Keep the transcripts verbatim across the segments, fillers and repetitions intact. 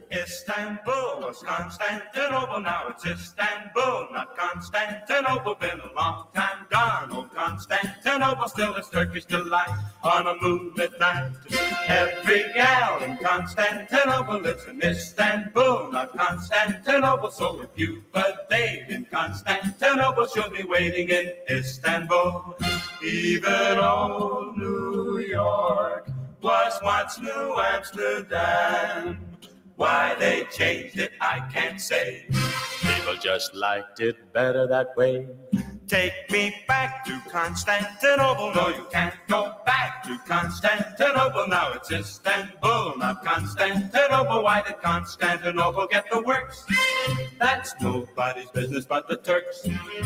Istanbul was Constantinople, now it's Istanbul, not Constantinople. Been a long time gone, old Constantinople, still it's Turkish delight on a moonlit night. Every gal in Constantinople lives in Istanbul, not Constantinople. So if you've a date in Constantinople, she'll be waiting in Istanbul. Even old New York was once New Amsterdam. Why they changed it, I can't say. People just liked it better that way. Take me back to Constantinople. No, you can't go back to Constantinople. Now it's Istanbul, not Constantinople. Why did Constantinople get the works? That's nobody's business but the Turks.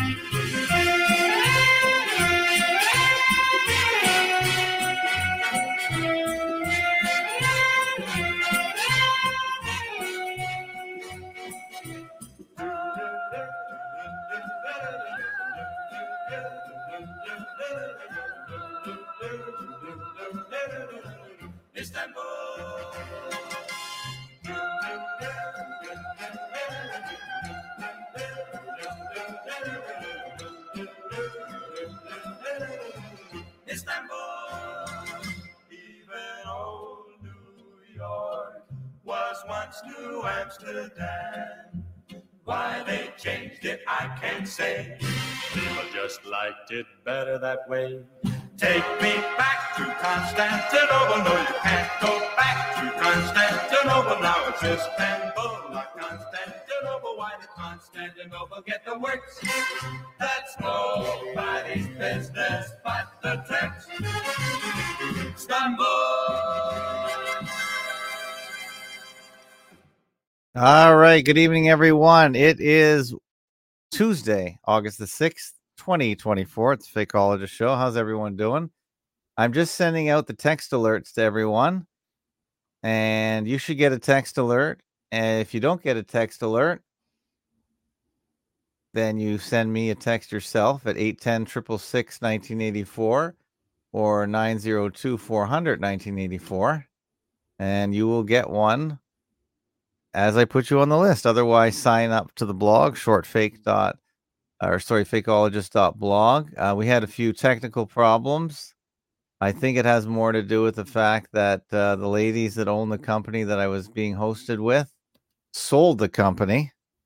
Istanbul. Istanbul. Even old New York was once New Amsterdam. Why they changed it, I can't say. People just liked it better that way. Take me back to Constantinople. No, you can't go back to Constantinople. Now it's Istanbul, not Constantinople. Why did Constantinople get the works? That's nobody's business but the Turks. Istanbul. All right. Good evening, everyone. It is Tuesday, August the sixth, twenty twenty-four. It's the Fakeologist Show. How's everyone doing? I'm just sending out the text alerts to everyone, and you should get a text alert. And if you don't get a text alert, then you send me a text yourself at eight one zero, six six six, one nine eight four or nine zero two, four hundred, nineteen eighty-four, and you will get one as I put you on the list. Otherwise, sign up to the blog, shortfake dot or sorry, fakeologist dot blog. Uh, we had a few technical problems. I think it has more to do with the fact that uh, the ladies that own the company that I was being hosted with sold the company.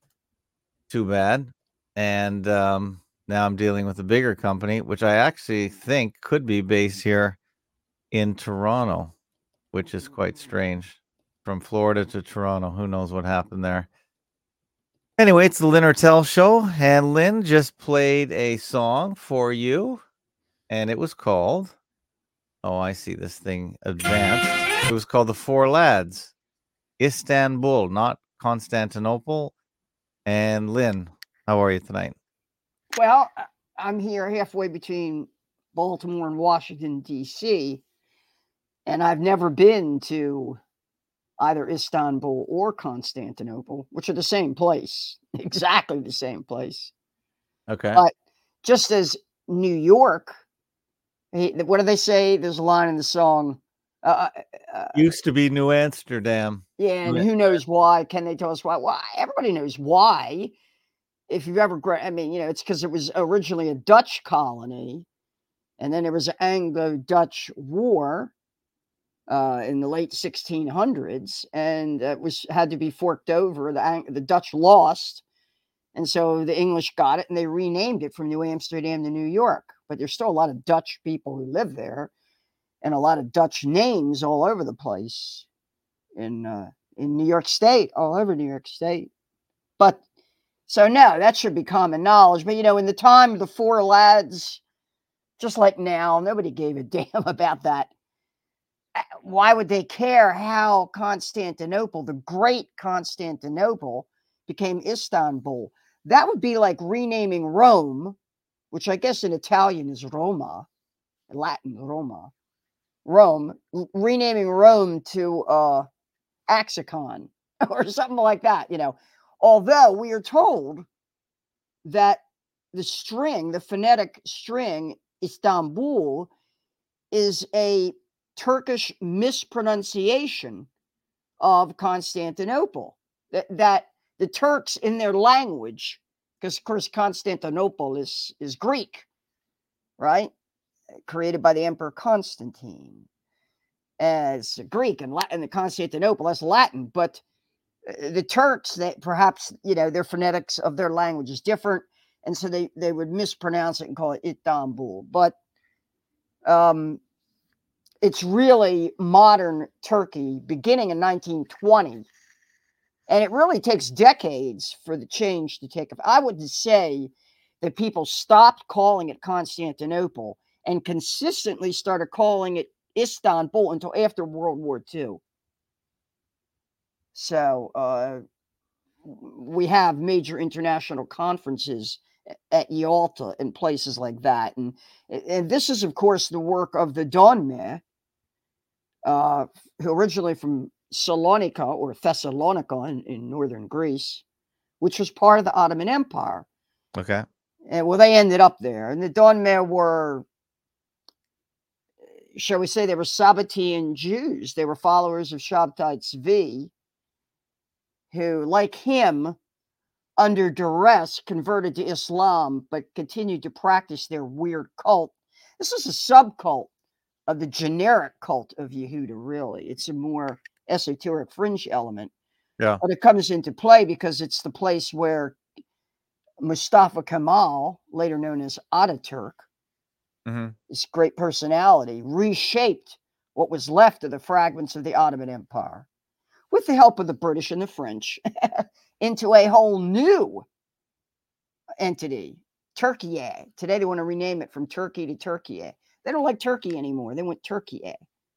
Too bad. And um, now I'm dealing with a bigger company, which I actually think could be based here in Toronto, which is quite strange. From Florida to Toronto, who knows what happened there. Anyway, it's the Lynn Hertel Show, and Lynn just played a song for you, and it was called, oh, I see this thing advanced. It was called The Four Lads, Istanbul, not Constantinople. And Lynn, how are you tonight? Well, I'm here halfway between Baltimore and Washington, D C, and I've never been to either Istanbul or Constantinople, which are the same place, exactly the same place. Okay. But just as New York, what do they say? There's a line in the song. Uh, uh, Used to be New Amsterdam. Yeah, and who knows why? Can they tell us why? Why? Everybody knows why. If you've ever, I mean, you know, it's because it was originally a Dutch colony, and then there was an Anglo-Dutch war uh, in the late sixteen hundreds, and it was had to be forked over. The the Dutch lost, and so the English got it, and they renamed it from New Amsterdam to New York. But there's still a lot of Dutch people who live there, and a lot of Dutch names all over the place in uh, in New York State, all over New York State. But so no, that should be common knowledge. But you know, in the time of the Four Lads, just like now, nobody gave a damn about that. Why would they care how Constantinople, the great Constantinople, became Istanbul? That would be like renaming Rome, which I guess in Italian is Roma, in Latin Roma, Rome, renaming Rome to uh, Axicon or something like that, you know. Although we are told that the string, the phonetic string, Istanbul, is a Turkish mispronunciation of Constantinople. That, that the Turks, in their language, because of course Constantinople is, is Greek, right? Created by the Emperor Constantine as Greek, and Latin, the Constantinople, that's Latin. But the Turks, that perhaps, you know, their phonetics of their language is different, and so they, they would mispronounce it and call it Istanbul. But um, it's really modern Turkey, beginning in nineteen twenty. And it really takes decades for the change to take effect. I would say that people stopped calling it Constantinople and consistently started calling it Istanbul until after World War Two. So uh, we have major international conferences at Yalta and places like that. And, and this is, of course, the work of the Donme, uh, who originally from Salonika or Thessalonica in, in northern Greece, which was part of the Ottoman Empire. Okay. And well, they ended up there. And the Donme were, shall we say, they were Sabbatean Jews. They were followers of Shabtai Tzvi, who, like him, under duress, converted to Islam, but continued to practice their weird cult. This is a subcult of the generic cult of Yehuda, really. It's a more esoteric fringe element. Yeah. But it comes into play because it's the place where Mustafa Kemal, later known as Ataturk, Mm-hmm. this great personality, reshaped what was left of the fragments of the Ottoman Empire, with the help of the British and the French, into a whole new entity, Turkey. Today they want to rename it from Turkey to Turkey. They don't like Turkey anymore. They want Turkey.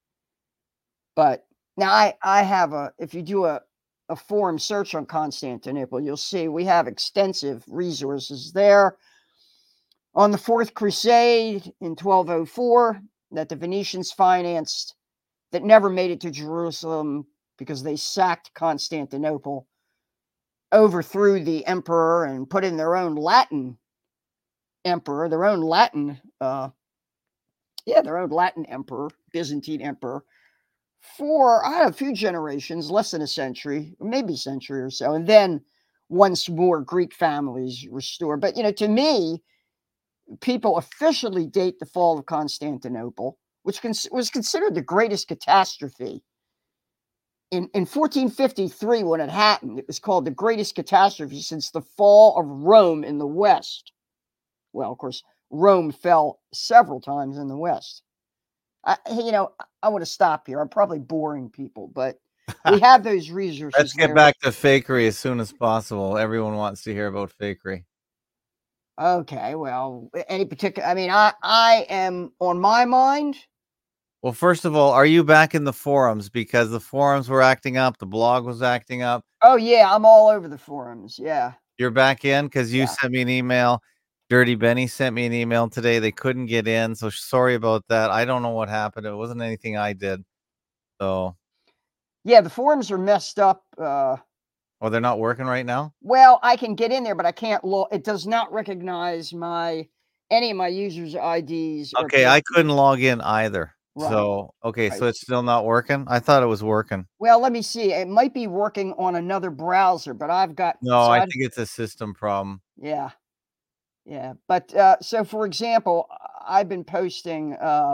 But now I, I have a, if you do a, a forum search on Constantinople, you'll see we have extensive resources there. On the Fourth Crusade in twelve oh four, that the Venetians financed, that never made it to Jerusalem because they sacked Constantinople, overthrew the emperor and put in their own Latin emperor, their own Latin, uh, yeah, their own Latin emperor, Byzantine emperor, for I don't know, a few generations, less than a century, maybe a century or so. And then once more Greek families restored. But, you know, to me, people officially date the fall of Constantinople, which cons- was considered the greatest catastrophe. In, in fourteen fifty-three, when it happened, it was called the greatest catastrophe since the fall of Rome in the West. Well, of course, Rome fell several times in the West. I, you know, I want to stop here. I'm probably boring people, but we have those resources. Let's get there. back to fakery as soon as possible. Everyone wants to hear about fakery. Okay, well, any particular, I mean, I, I am on my mind. Well, first of all, are you back in the forums? Because the forums were acting up. The blog was acting up. Oh, yeah, I'm all over the forums. Yeah. You're back in because you Yeah. sent me an email. Dirty Benny sent me an email today. They couldn't get in. So sorry about that. I don't know what happened. It wasn't anything I did. So. Yeah, the forums are messed up. Uh, oh, they're not working right now? Well, I can get in there, but I can't log. It does not recognize my any of my users' I Ds. Okay, I couldn't log in either. Right. So, okay, right. So it's still not working? I thought it was working. Well, let me see. It might be working on another browser, but I've got... No, so I I'd, think it's a system problem. Yeah. Yeah. But, uh, so for example, I've been posting... Uh,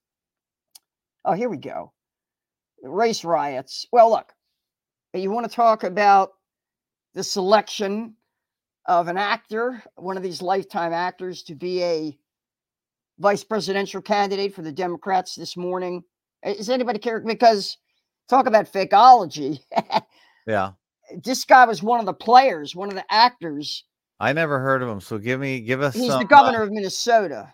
oh, here we go. Race riots. Well, look, you want to talk about the selection of an actor, one of these lifetime actors, to be a vice presidential candidate for the Democrats this morning. Is anybody care? Because talk about fakeology. Yeah. This guy was one of the players, one of the actors. I never heard of him. So give me, give us He's some, the governor uh, of Minnesota.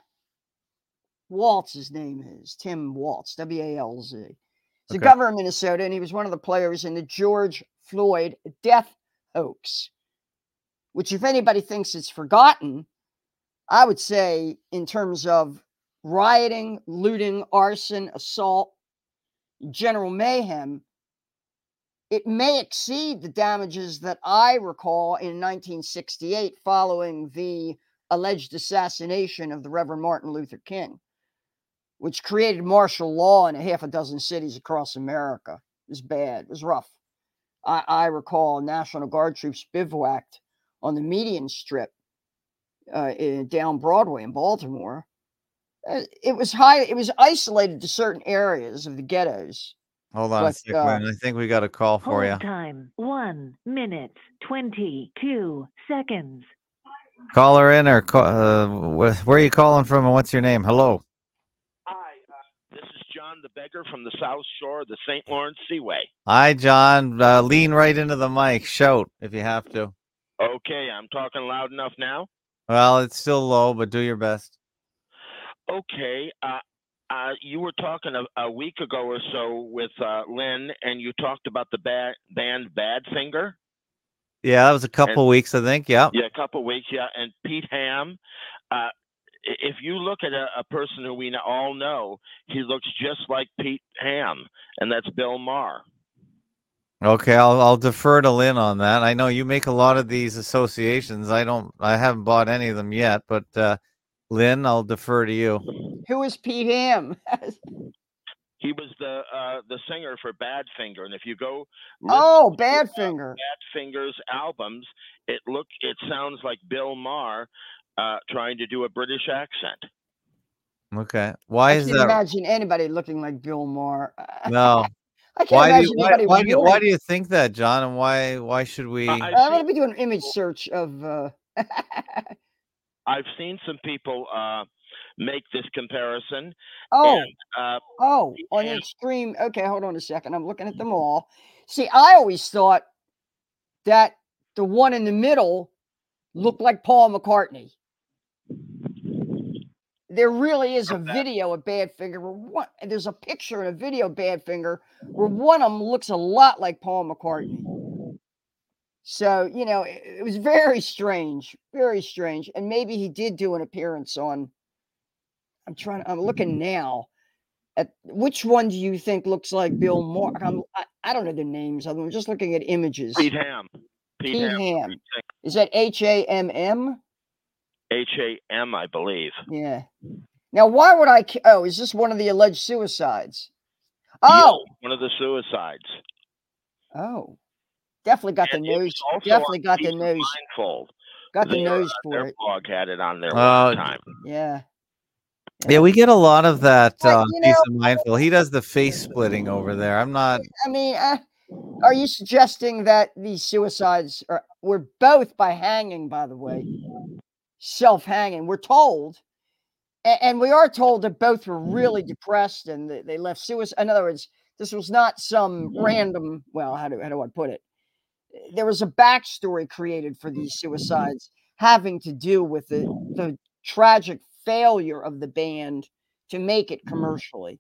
Walz, his name is Tim Walz, W A L Z. He's okay. The governor of Minnesota, and he was one of the players in the George Floyd death hoax, which, if anybody thinks it's forgotten, I would say in terms of rioting, looting, arson, assault, general mayhem, it may exceed the damages that I recall in nineteen sixty-eight following the alleged assassination of the Reverend Martin Luther King, which created martial law in a half a dozen cities across America. It was bad. It was rough. I, I recall National Guard troops bivouacked on the median strip uh, in, down Broadway in Baltimore. Uh, it was high. It was isolated to certain areas of the ghettos. Hold on But, a second. uh, I think we got a call for Hold you. time one minute twenty-two seconds. Caller in or call, uh, wh- where are you calling from and what's your name? Hello. Hi, uh, this is John the Beggar from the South Shore of the Saint Lawrence Seaway. Hi, John. Uh, lean right into the mic. Shout if you have to. Okay, I'm talking loud enough now? Well, it's still low, but do your best. Okay, uh, uh, you were talking a, a week ago or so with uh, Lynn, and you talked about the ba- band Badfinger. Yeah, that was a couple And- weeks, I think. Yeah. Yeah, a couple weeks, yeah. And Pete Ham, uh, i- if you look at a, a person who we kn- all know, he looks just like Pete Ham, and that's Bill Maher. Okay, I'll I'll defer to Lynn on that. I know you make a lot of these associations. I don't. I haven't bought any of them yet, but uh, Lynn, I'll defer to you. who is Pete Ham? He was the uh, the singer for Badfinger, and if you go listen Oh, to, uh, Badfinger. Badfinger's albums, it look it sounds like Bill Maher uh, trying to do a British accent. Okay. Why I is can't that? imagine anybody looking like Bill Maher. No. I can't Why do imagine you, why, anybody why, with do you, voice. why do you think that, John? And why why should we? I- I'm I've going seen, to be doing an image search of. Uh... I've seen some people uh, make this comparison, oh, and uh, oh, on the and- extreme. Okay, hold on a second. I'm looking at them all. See, I always thought that the one in the middle looked like Paul McCartney. There really is a video of Badfinger where one, there's a picture and a video of Badfinger where one of them looks a lot like Paul McCartney. So, you know, it, it was very strange, very strange. And maybe he did do an appearance on, I'm trying, I'm looking now at which one do you think looks like Bill Maher? I'm, I, I don't know the names. I'm just looking at images. Pete Ham. Pete, Pete Ham. Ham. Is that H A M M? H A M, I believe. Yeah. Now, why would I? ca- Oh, is this one of the alleged suicides? Oh, Yeah, one of the suicides. oh, definitely got the And it was nose. also Definitely on got the Peace and nose. Blindfold. Got the Their, nose uh, for their it. blog had it on there Uh, one time. Yeah. Yeah, we get a lot of that But, uh, you piece know- of mindful. He does the face splitting over there. I'm not. I mean, uh, are you suggesting that these suicides are were both by hanging? By the way, self-hanging. We're told, and, and we are told that both were really depressed and they, they left suicide. In other words, this was not some random. Well, how do how do I put it? There was a backstory created for these suicides having to do with the the tragic failure of the band to make it commercially,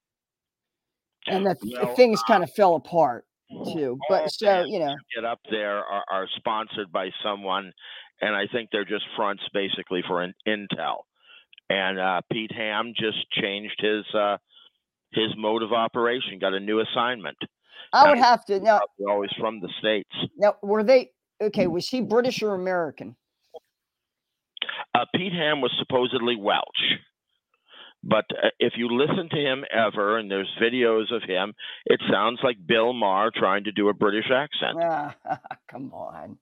and that Well, things kind of fell apart too. all But so bands you know, who get up there are, are sponsored by someone, and I think they're just fronts basically for an Intel. And uh, Pete Ham just changed his uh, his mode of operation, got a new assignment. I would have to now. Probably always from the States. Now, were they okay? Was he British or American? Uh, Pete Ham was supposedly Welsh. But uh, if you listen to him ever, and there's videos of him, it sounds like Bill Maher trying to do a British accent. Ah, come on.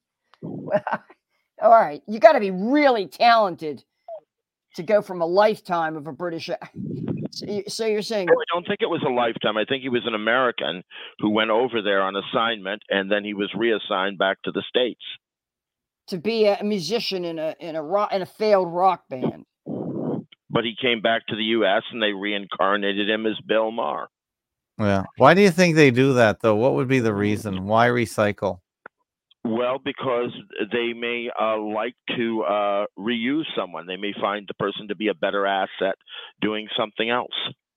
All right, you got to be really talented to go from a lifetime of a British. So, you, so you're saying I don't think it was a lifetime. I think he was an American who went over there on assignment, and then he was reassigned back to the States. to be a musician in a in a rock in a failed rock band? But he came back to the U S and they reincarnated him as Bill Maher. Yeah. Why do you think they do that, though? What would be the reason? Why recycle? Well, because they may uh, like to uh, reuse someone. They may find the person to be a better asset doing something else.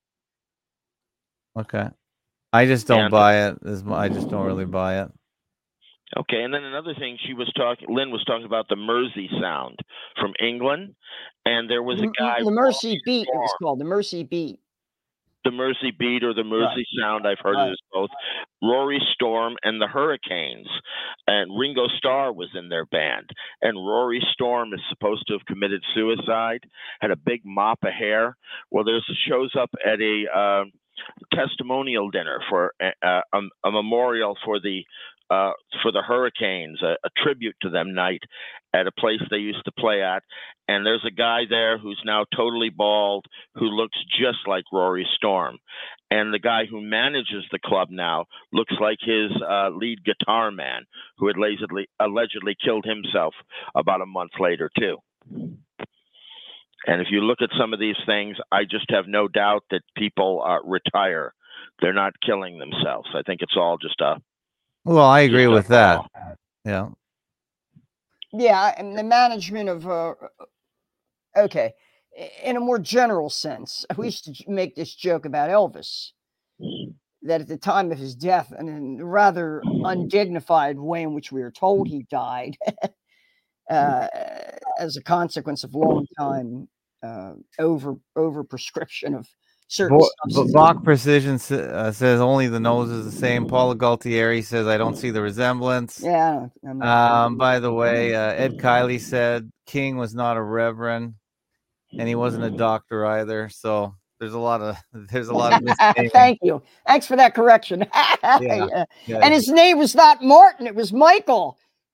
Okay. I just don't And- buy it. As mu- I just don't really buy it. Okay, and then another thing, she was talking. Lynn was talking about the Mersey sound from England, and there was a The, guy. the Mercy Rory Beat, it was Storm. called the Mercy Beat. The Mersey Beat or the Mersey Sound. I've heard Right. it as both. Rory Storm and the Hurricanes, and Ringo Starr was in their band. And Rory Storm is supposed to have committed suicide. Had a big mop of hair. Well, there's shows up at a uh, testimonial dinner for a, a, a memorial for the uh, for the Hurricanes, a, a tribute to them night at a place they used to play at. And there's a guy there who's now totally bald, who looks just like Rory Storm. And the guy who manages the club now looks like his uh, lead guitar man, who had allegedly, allegedly killed himself about a month later, too. And if you look at some of these things, I just have no doubt that people uh, retire. They're not killing themselves. I think it's all just a... Well, I agree with that. Law. Yeah. Yeah, and the management of... Uh, okay. In a more general sense, we used to make this joke about Elvis, that at the time of his death, and in the rather undignified way in which we are told he died, uh, as a consequence of long time uh, over over prescription of certain Bo- substances. Bach Precision s- uh, says only the nose is the same. Paula Galtieri says I don't see the resemblance. Yeah. I'm not- Um, by the way, uh, Ed Kiley said King was not a reverend, and he wasn't a doctor either. So there's a lot of there's a lot of misnaming. Thank you. Thanks for that correction. Yeah. Yeah. And his name was not Martin; it was Michael.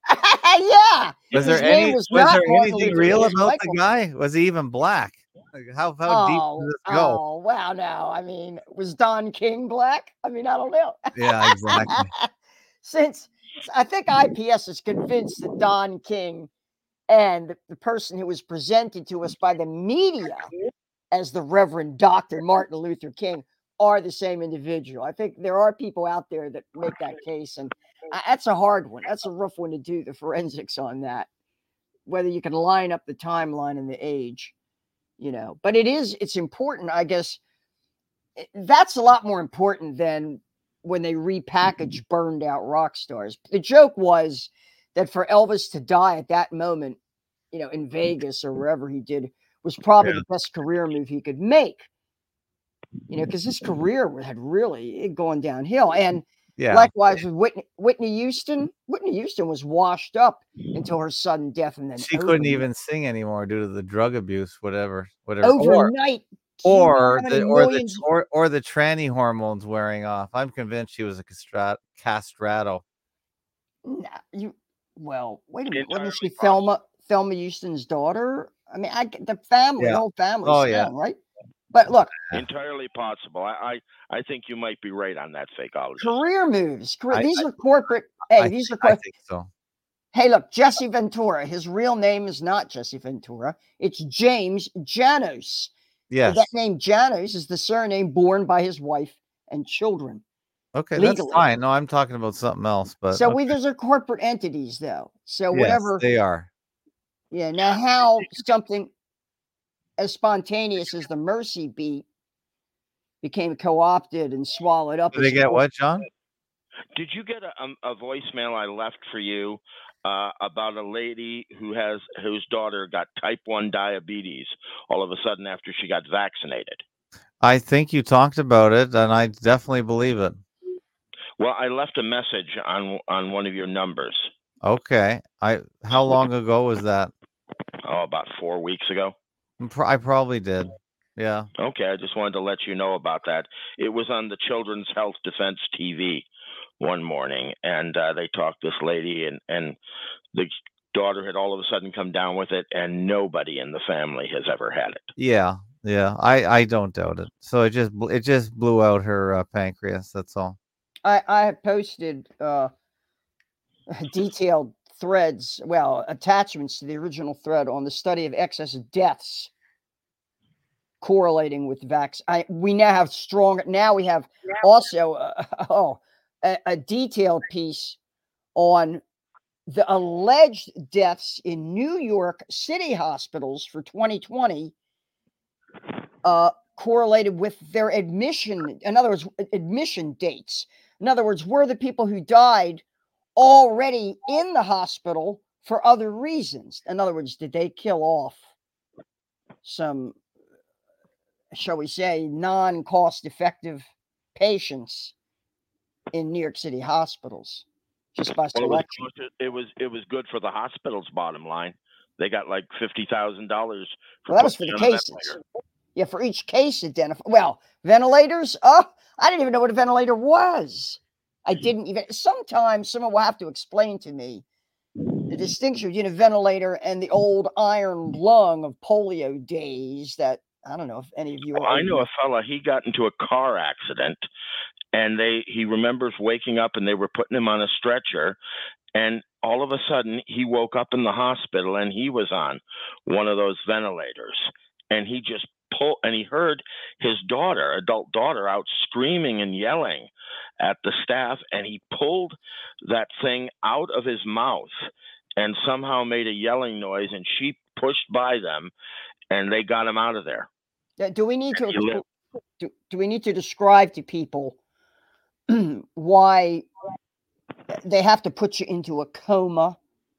Yeah. Was His there name any was was not there Martin anything Luther real King, it was about Michael. the guy? Was he even black? Like, how how deep Oh, does this go? oh, wow, no. I mean, was Don King black? I mean, I don't know. Yeah, exactly. Since I think I P S is convinced that Don King and the, the person who was presented to us by the media as the Reverend Doctor Martin Luther King are the same individual. I think there are people out there that make that case, and uh, that's a hard one. That's a rough one to do, the forensics on that, whether you can line up the timeline and the age. You know, but it is, it's important, I guess. That's a lot more important than when they repackage burned out rock stars. The joke was that for Elvis to die at that moment, you know, in Vegas or wherever he did, was probably Yeah. the best career move he could make. You know, because his career had really gone downhill. And Yeah. likewise with Whitney, Whitney Houston, Whitney Houston was washed up until her sudden death, and then She couldn't overnight- even sing anymore due to the drug abuse, whatever, whatever. Or overnight. do you know or how many the or the millions- or, or the tranny hormones wearing off. I'm convinced she was a castrat, castrato. Nah, you well, wait a minute. Wasn't Entirely she Thelma Thelma Houston's daughter? I mean, I get the family, Yeah. the whole family, Oh, yeah. right? But look, Entirely possible. I, I, I think you might be right on that, fakeologist. career moves. Career, I- these I- are corporate. Hey, I, these are I corporate. think so. Hey, look, Jesse Ventura. His real name is not Jesse Ventura. It's James Janos. Yes. That name Janos is the surname borne by his wife and children. Okay, legally. that's fine. No, I'm talking about something else. But so okay. we those are corporate entities, though. So Yes, whatever. they are. Yeah. Now, how something as spontaneous as the Mercy beat became co-opted and swallowed up. Did they as get cult- what, John? Did you get a, um, a voicemail I left for you uh, about a lady who has whose daughter got type one diabetes all of a sudden after she got vaccinated? I think you talked about it, and I definitely believe it. Well, I left a message on on one of your numbers. Okay. I how long ago was that? Oh, about four weeks ago. Pro- I probably did. Yeah. Okay, I just wanted to let you know about that. It was on the Children's Health Defense T V one morning, and uh, they talked to this lady, and, and the daughter had all of a sudden come down with it, and nobody in the family has ever had it. Yeah. Yeah. I I don't doubt it. So it just bl- it just blew out her uh, pancreas. That's all. I, I have posted uh, detailed threads, well, attachments to the original thread on the study of excess deaths correlating with vax. I we now have strong. Now we have also uh, oh a, a detailed piece on the alleged deaths in New York City hospitals for twenty twenty. Uh, correlated with their admission. In other words, admission dates. In other words, were the people who died already in the hospital for other reasons? In other words, did they kill off some, shall we say, non-cost effective patients in New York City hospitals just by Well, it was, selection? it was it was good for the hospital's bottom line. They got like fifty thousand dollars. Well, that was for the cases. Yeah, for each case identified. Well, ventilators. Oh, I didn't even know what a ventilator was. I didn't even. Sometimes someone will have to explain to me the distinction between a ventilator and the old iron lung of polio days. That I don't know if any of you are. I know a fella. He got into a car accident, and they he remembers waking up and they were putting him on a stretcher, and all of a sudden he woke up in the hospital and he was on one of those ventilators, and he just pulled and he heard his daughter, adult daughter, out screaming and yelling at the staff, and he pulled that thing out of his mouth and somehow made a yelling noise, and she pushed by them, and they got him out of there. Yeah, do we need to do, do we need to describe to people why they have to put you into a coma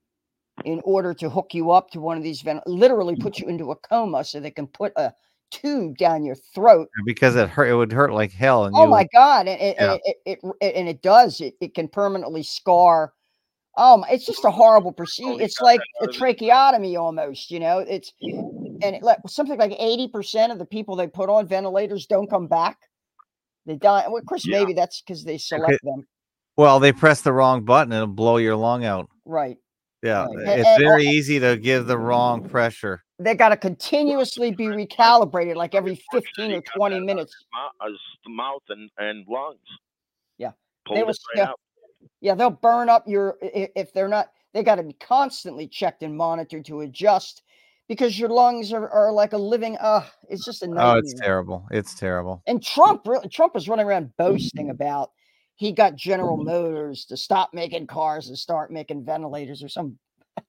in order to hook you up to one of these vent literally put you into a coma so they can put a tube down your throat? Because it hurt, it would hurt like hell. And oh you, my God. And it, yeah. and it, it, it, and it does, it, it can permanently scar. Um, it's just a horrible procedure. It's like a tracheotomy almost, you know, it's, and it, like something like eighty percent of the people they put on ventilators don't come back. They die. Well, of course, yeah. Maybe that's because they select okay. them. Well, they press the wrong button, it'll blow your lung out. Right. Yeah. Right. It's and, very and, easy to give the wrong pressure. They got to continuously be recalibrated like every fifteen or twenty minutes. The mouth and, and lungs. Yeah. Pull they it will, right yeah, out. yeah, they'll burn up your, if they're not, they got to be constantly checked and monitored to adjust because your lungs are, are like a living, uh, it's just a nightmare. Oh, it's terrible. It's terrible. And Trump, really, Trump was running around boasting about he got General Motors to stop making cars and start making ventilators or some.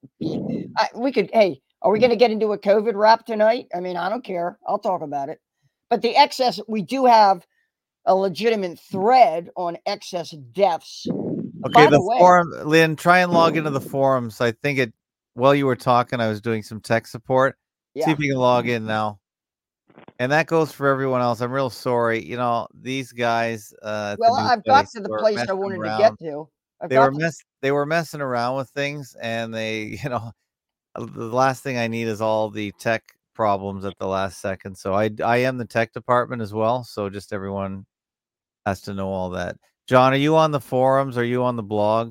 I, we could, hey, are we going to get into a COVID rap tonight? I mean, I don't care. I'll talk about it. But the excess, we do have a legitimate thread on excess deaths. Okay, By the, the way, forum, Lynn, try and log into the forums. I think it, while you were talking, I was doing some tech support. Yeah. See if you can log in now. And that goes for everyone else. I'm real sorry. You know, these guys. Uh, well, I've got to the place I wanted around. to get to. I've they were to... mess. They were messing around with things, and they, you know, the last thing I need is all the tech problems at the last second. So I, I am the tech department as well. So just everyone has to know all that. John, are you on the forums? Are you on the blog?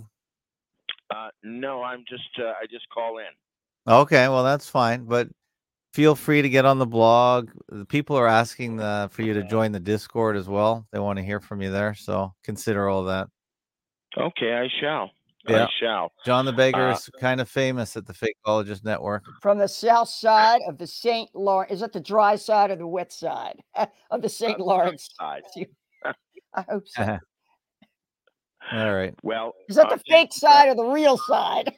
Uh, no, I'm just. Uh, I just call in. Okay, well that's fine, but feel free to get on the blog. The people are asking the, for you to join the Discord as well. They want to hear from you there, so consider all that. Okay, I shall. Yeah. I shall. John the Beggar Uh, is kind of famous at the Fakeologist Network. From the south side of the Saint Lawrence. Is that the dry side or the wet side of the Saint Lawrence side? I hope so. All right. Well, is that the uh, fake side or the real side?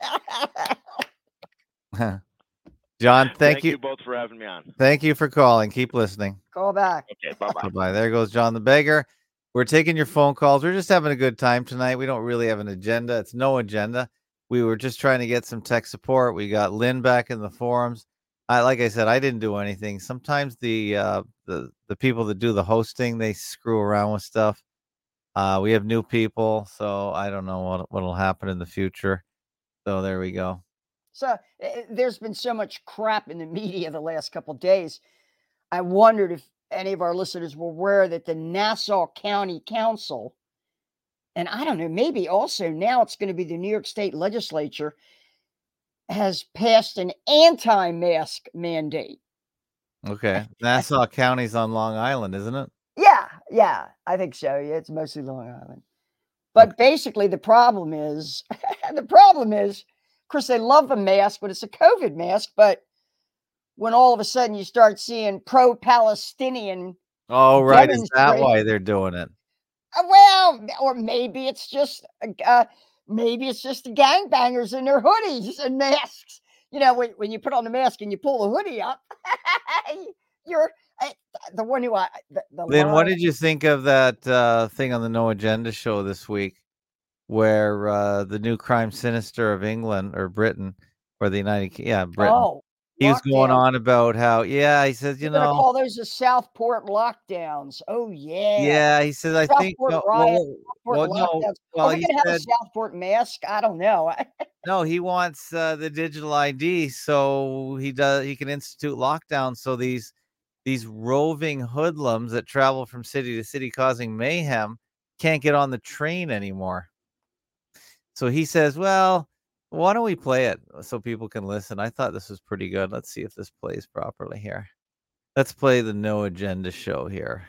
John, thank, thank you. you both for having me on. Thank you for calling. Keep listening. Call back. Okay, bye-bye. Bye-bye. There goes John the Beggar. We're taking your phone calls. We're just having a good time tonight. We don't really have an agenda. It's no agenda. We were just trying to get some tech support. We got Lynn back in the forums. I, like I said, I didn't do anything. Sometimes the uh, the the people that do the hosting, they screw around with stuff. Uh, we have new people, so I don't know what what'll happen in the future. So there we go. So uh, there's been so much crap in the media the last couple of days. I wondered if any of our listeners were aware that the Nassau County Council, and I don't know, maybe also now it's going to be the New York State Legislature, has passed an anti-mask mandate. Okay. Nassau County's on Long Island, isn't it? Yeah, yeah, I think so. Yeah, it's mostly Long Island. But okay. Basically the problem is, the problem is, of course, they love the mask, but it's a COVID mask. But when all of a sudden you start seeing pro-Palestinian, oh right, is that why they're doing it? Well, or maybe it's just, uh, maybe it's just the gangbangers in their hoodies and masks. You know, when when you put on the mask and you pull the hoodie up, you're uh, the one who I. The, the Lynn, line. What did you think of that uh, thing on the No Agenda show this week? Where uh, the new crime sinister of England or Britain or the United, yeah, Britain. Oh, he was going on about how, yeah, he says, you They're know, call those the Southport lockdowns. Oh yeah, yeah. He says, I Southport think, no, riot, well, well, no, well, Are we he gonna have said, a Southport mask? I don't know. no, he wants uh, the digital I D, so he does. He can institute lockdowns. So these these roving hoodlums that travel from city to city causing mayhem can't get on the train anymore. So he says, well, why don't we play it so people can listen? I thought this was pretty good. Let's see if this plays properly here. Let's play the No Agenda show here.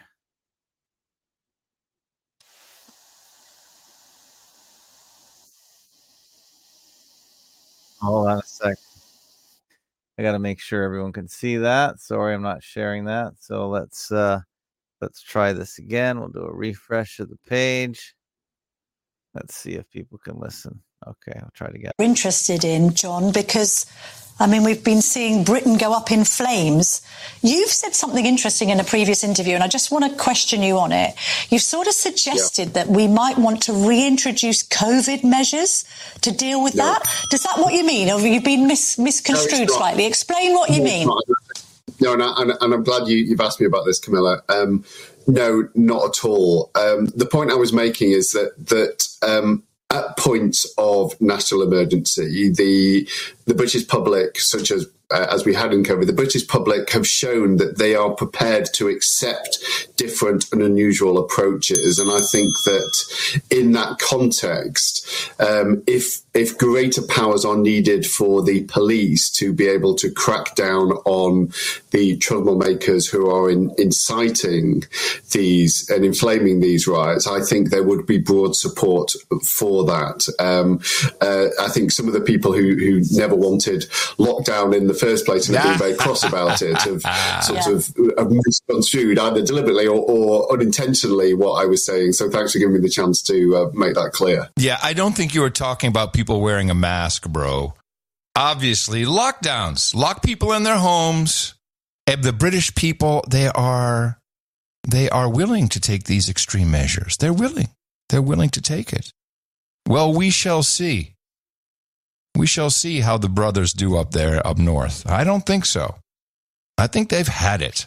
Hold on a sec. I got to make sure everyone can see that. Sorry, I'm not sharing that. So let's uh, let's try this again. We'll do a refresh of the page. Let's see if people can listen. Okay, I'll try to get. We're interested in, John, because, I mean, we've been seeing Britain go up in flames. You've said something interesting in a previous interview, and I just want to question you on it. You've sort of suggested yeah. that we might want to reintroduce COVID measures to deal with no. that. Is that what you mean? Or have you been mis- misconstrued no, slightly? Explain what you no, mean. No, and, I, and I'm glad you, you've asked me about this, Camilla. Um, no, not at all. Um, the point I was making is that that um, at points of national emergency, the the British public, such as uh, as we had in COVID, the British public have shown that they are prepared to accept different and unusual approaches. And I think that in that context, um, if if greater powers are needed for the police to be able to crack down on the troublemakers who are in, inciting these and inflaming these riots, I think there would be broad support for that. Um, uh, I think some of the people who, who never wanted lockdown in the first place and have been very cross about it have sort yeah. of have misconstrued either deliberately or, or unintentionally what I was saying. So thanks for giving me the chance to uh, make that clear. Yeah, I don't think you were talking about people wearing a mask, bro. Obviously, lockdowns, lock people in their homes. And the British people, they are, they are willing to take these extreme measures. They're willing. They're willing to take it. Well, we shall see. We shall see how the brothers do up there up north. I don't think so. I think they've had it.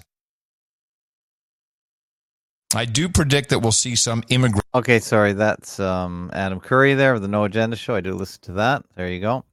I do predict that we'll see some immigrant. Okay, sorry, that's um, Adam Curry there with the No Agenda show. I do listen to that. There you go.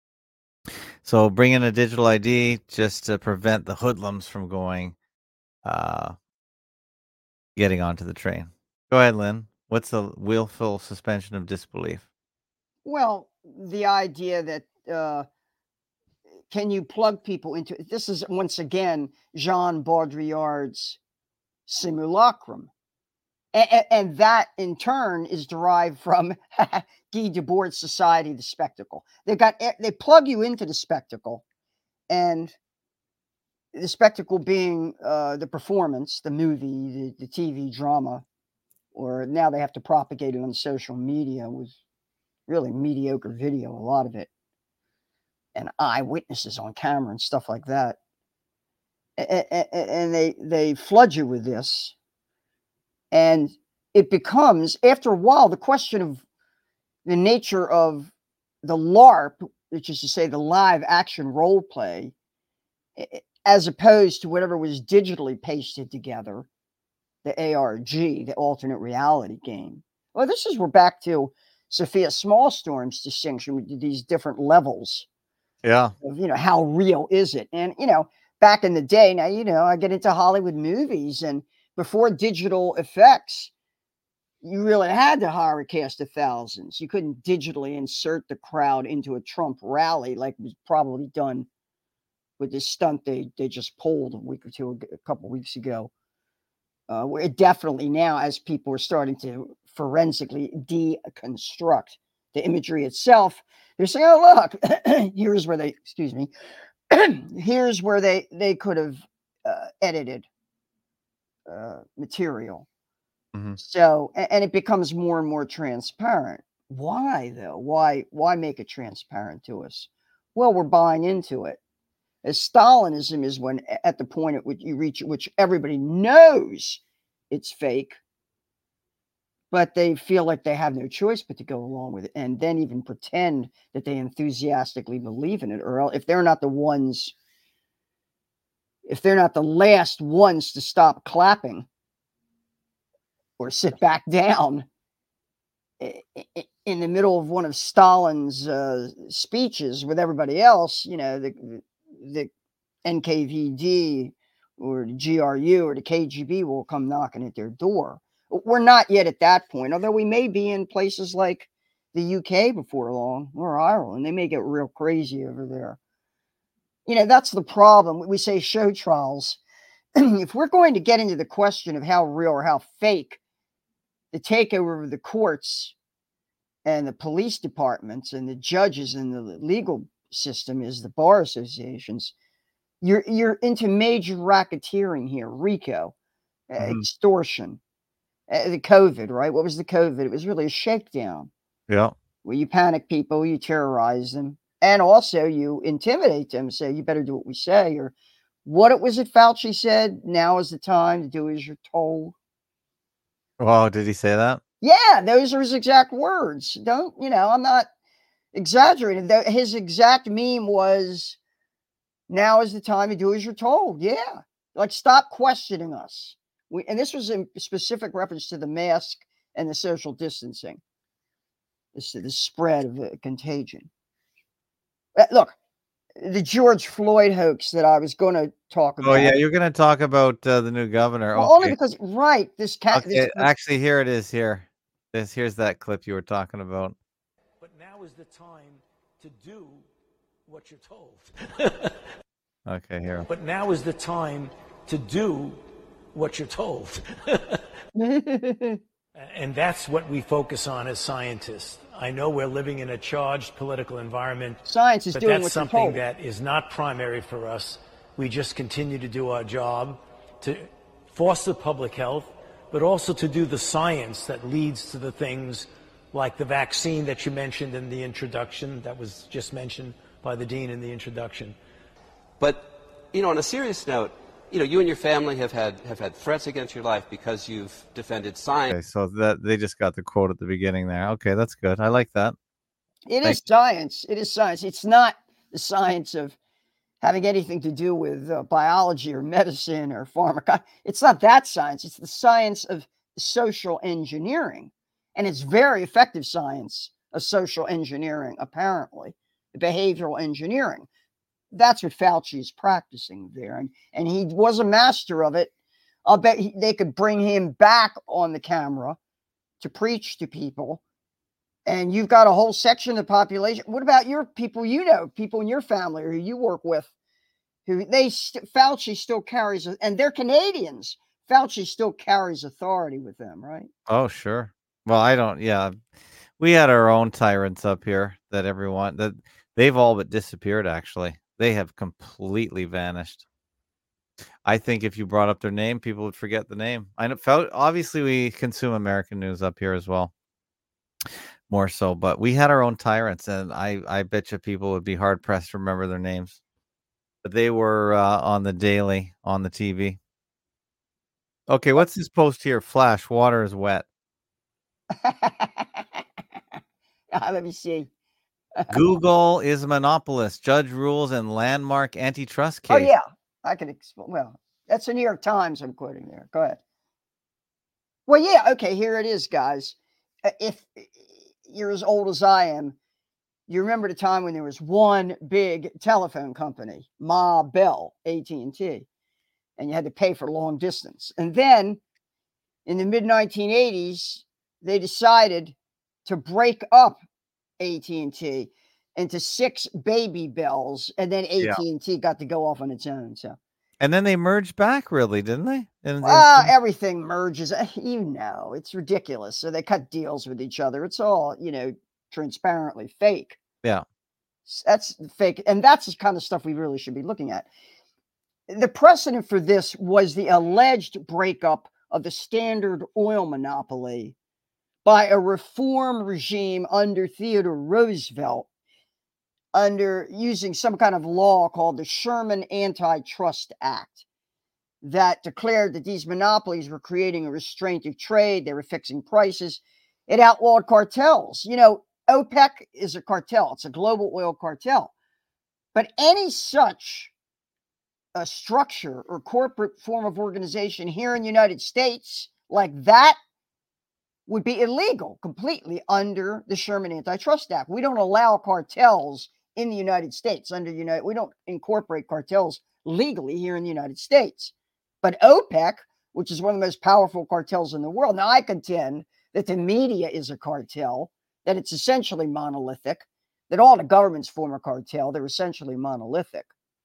So bring in a digital I D just to prevent the hoodlums from going, uh, getting onto the train. Go ahead, Lynn. What's the willful suspension of disbelief? Well, the idea that uh, can you plug people into this is once again Jean Baudrillard's simulacrum. And, and that in turn is derived from Guy Debord's Society of the Spectacle. They got they plug you into the spectacle, and the spectacle being uh, the performance, the movie, the, the T V drama, or now they have to propagate it on social media with really mediocre video, a lot of it, and eyewitnesses on camera and stuff like that. And, and they they flood you with this. And it becomes, after a while, the question of the nature of the LARP, which is to say the live action role play, as opposed to whatever was digitally pasted together, the A R G, the alternate reality game. Well, this is, we're back to Sophia Smallstorm's distinction with these different levels. Yeah. Of, you know, how real is it? And, you know, back in the day, now, you know, I get into Hollywood movies, and before digital effects, you really had to hire a cast of thousands. You couldn't digitally insert the crowd into a Trump rally like was probably done with this stunt they, they just pulled a week or two, a couple weeks ago. Uh, where definitely now, as people are starting to forensically deconstruct the imagery itself, they're saying, oh, look, here's where they, excuse me, here's where they, they could have uh, edited Uh, material. Mm-hmm. So, and, and it becomes more and more transparent. Why though? Why, why make it transparent to us? Well, we're buying into it. As Stalinism is when at the point at which you reach which everybody knows it's fake, but they feel like they have no choice but to go along with it, and then even pretend that they enthusiastically believe in it, or if they're not the ones If they're not the last ones to stop clapping or sit back down in the middle of one of Stalin's uh, speeches with everybody else, you know, the, the N K V D or the G R U or the K G B will come knocking at their door. We're not yet at that point, although we may be in places like the U K before long, or Ireland. They may get real crazy over there. You know, that's the problem. We say show trials. If we're going to get into the question of how real or how fake the takeover of the courts and the police departments and the judges and the legal system is, the bar associations, you're you're into major racketeering here, RICO, Mhm. extortion, uh, the COVID, right? What was the COVID? It was really a shakedown Yeah. where you panic people, you terrorize them, and also you intimidate them, say, you better do what we say, or what it was that Fauci said, now is the time to do as you're told. Wow, did he say that? Yeah, those are his exact words. Don't, you know, I'm not exaggerating. The- His exact meme was, now is the time to do as you're told. Yeah. Like, stop questioning us. We, and this was in specific reference to the mask and the social distancing, this, the spread of the contagion. Uh, Look, the George Floyd hoax that I was going to talk about. Oh yeah, you're gonna talk about uh, the new governor. Well, only Okay. because, right, this cat. Okay. This, Actually, here it is. Here, this here's that clip you were talking about. But now is the time to do what you're told. Okay, here. But now is the time to do what you're told. And that's what we focus on as scientists. I know we're living in a charged political environment. Science is but doing that's what you're something told. that is not primary for us. We just continue to do our job to foster public health, but also to do the science that leads to the things like the vaccine that you mentioned in the introduction, that was just mentioned by the dean in the introduction. But, you know, on a serious note, you know, you and your family have had have had threats against your life because you've defended science. Okay, so that they just got the quote at the beginning there. Okay, that's good. I like that. It Thank is science. It is science. It's not the science of having anything to do with uh, biology or medicine or pharmacology. It's not that science. It's the science of social engineering. And it's very effective science of social engineering, apparently, behavioral engineering. That's what Fauci is practicing there. And, and he was a master of it. I'll bet he, they could bring him back on the camera to preach to people. And you've got a whole section of the population. What about your people, you know, people in your family or who you work with, who they, st- Fauci still carries, and they're Canadians. Fauci still carries authority with them, right? Oh, sure. Well, I don't. Yeah, we had our own tyrants up here that everyone that they've all but disappeared. Actually, they have completely vanished. I think if you brought up their name, people would forget the name. I know. Felt obviously we consume American news up here as well, more so. But we had our own tyrants, and I I bet you people would be hard pressed to remember their names. But they were uh, on the daily on the T V. Okay, what's this post here? Flash, water is wet. Uh, let me see. Google is a monopolist. Judge rules in landmark antitrust Oh, case. yeah. I can explain. Well, that's the New York Times I'm quoting there. Go ahead. Well, yeah. Okay, here it is, guys. Uh, If you're as old as I am, you remember the time when there was one big telephone company, Ma Bell, A T and T, and you had to pay for long distance. And then in the mid nineteen eighties, they decided to break up A T and T into six baby bells, and then Yeah. A T and T got to go off on its own. So, And then they merged back, really, didn't they? And, uh, everything merges. You know, it's ridiculous. So they cut deals with each other. It's all, you know, transparently fake. yeah. That's fake. And that's the kind of stuff we really should be looking at. The precedent for this was the alleged breakup of the Standard Oil monopoly by a reform regime under Theodore Roosevelt, under using some kind of law called the Sherman Antitrust Act, that declared that these monopolies were creating a restraint of trade. They were fixing prices. It outlawed cartels. You know, OPEC is a cartel. It's a global oil cartel. But any such a structure or corporate form of organization here in the United States like that would be illegal completely under the Sherman Antitrust Act. We don't allow cartels in the United States under the United. We don't incorporate cartels legally here in the United States. But OPEC, which is one of the most powerful cartels in the world. Now, I contend that the media is a cartel, that it's essentially monolithic, that all the governments form a cartel. They're essentially monolithic.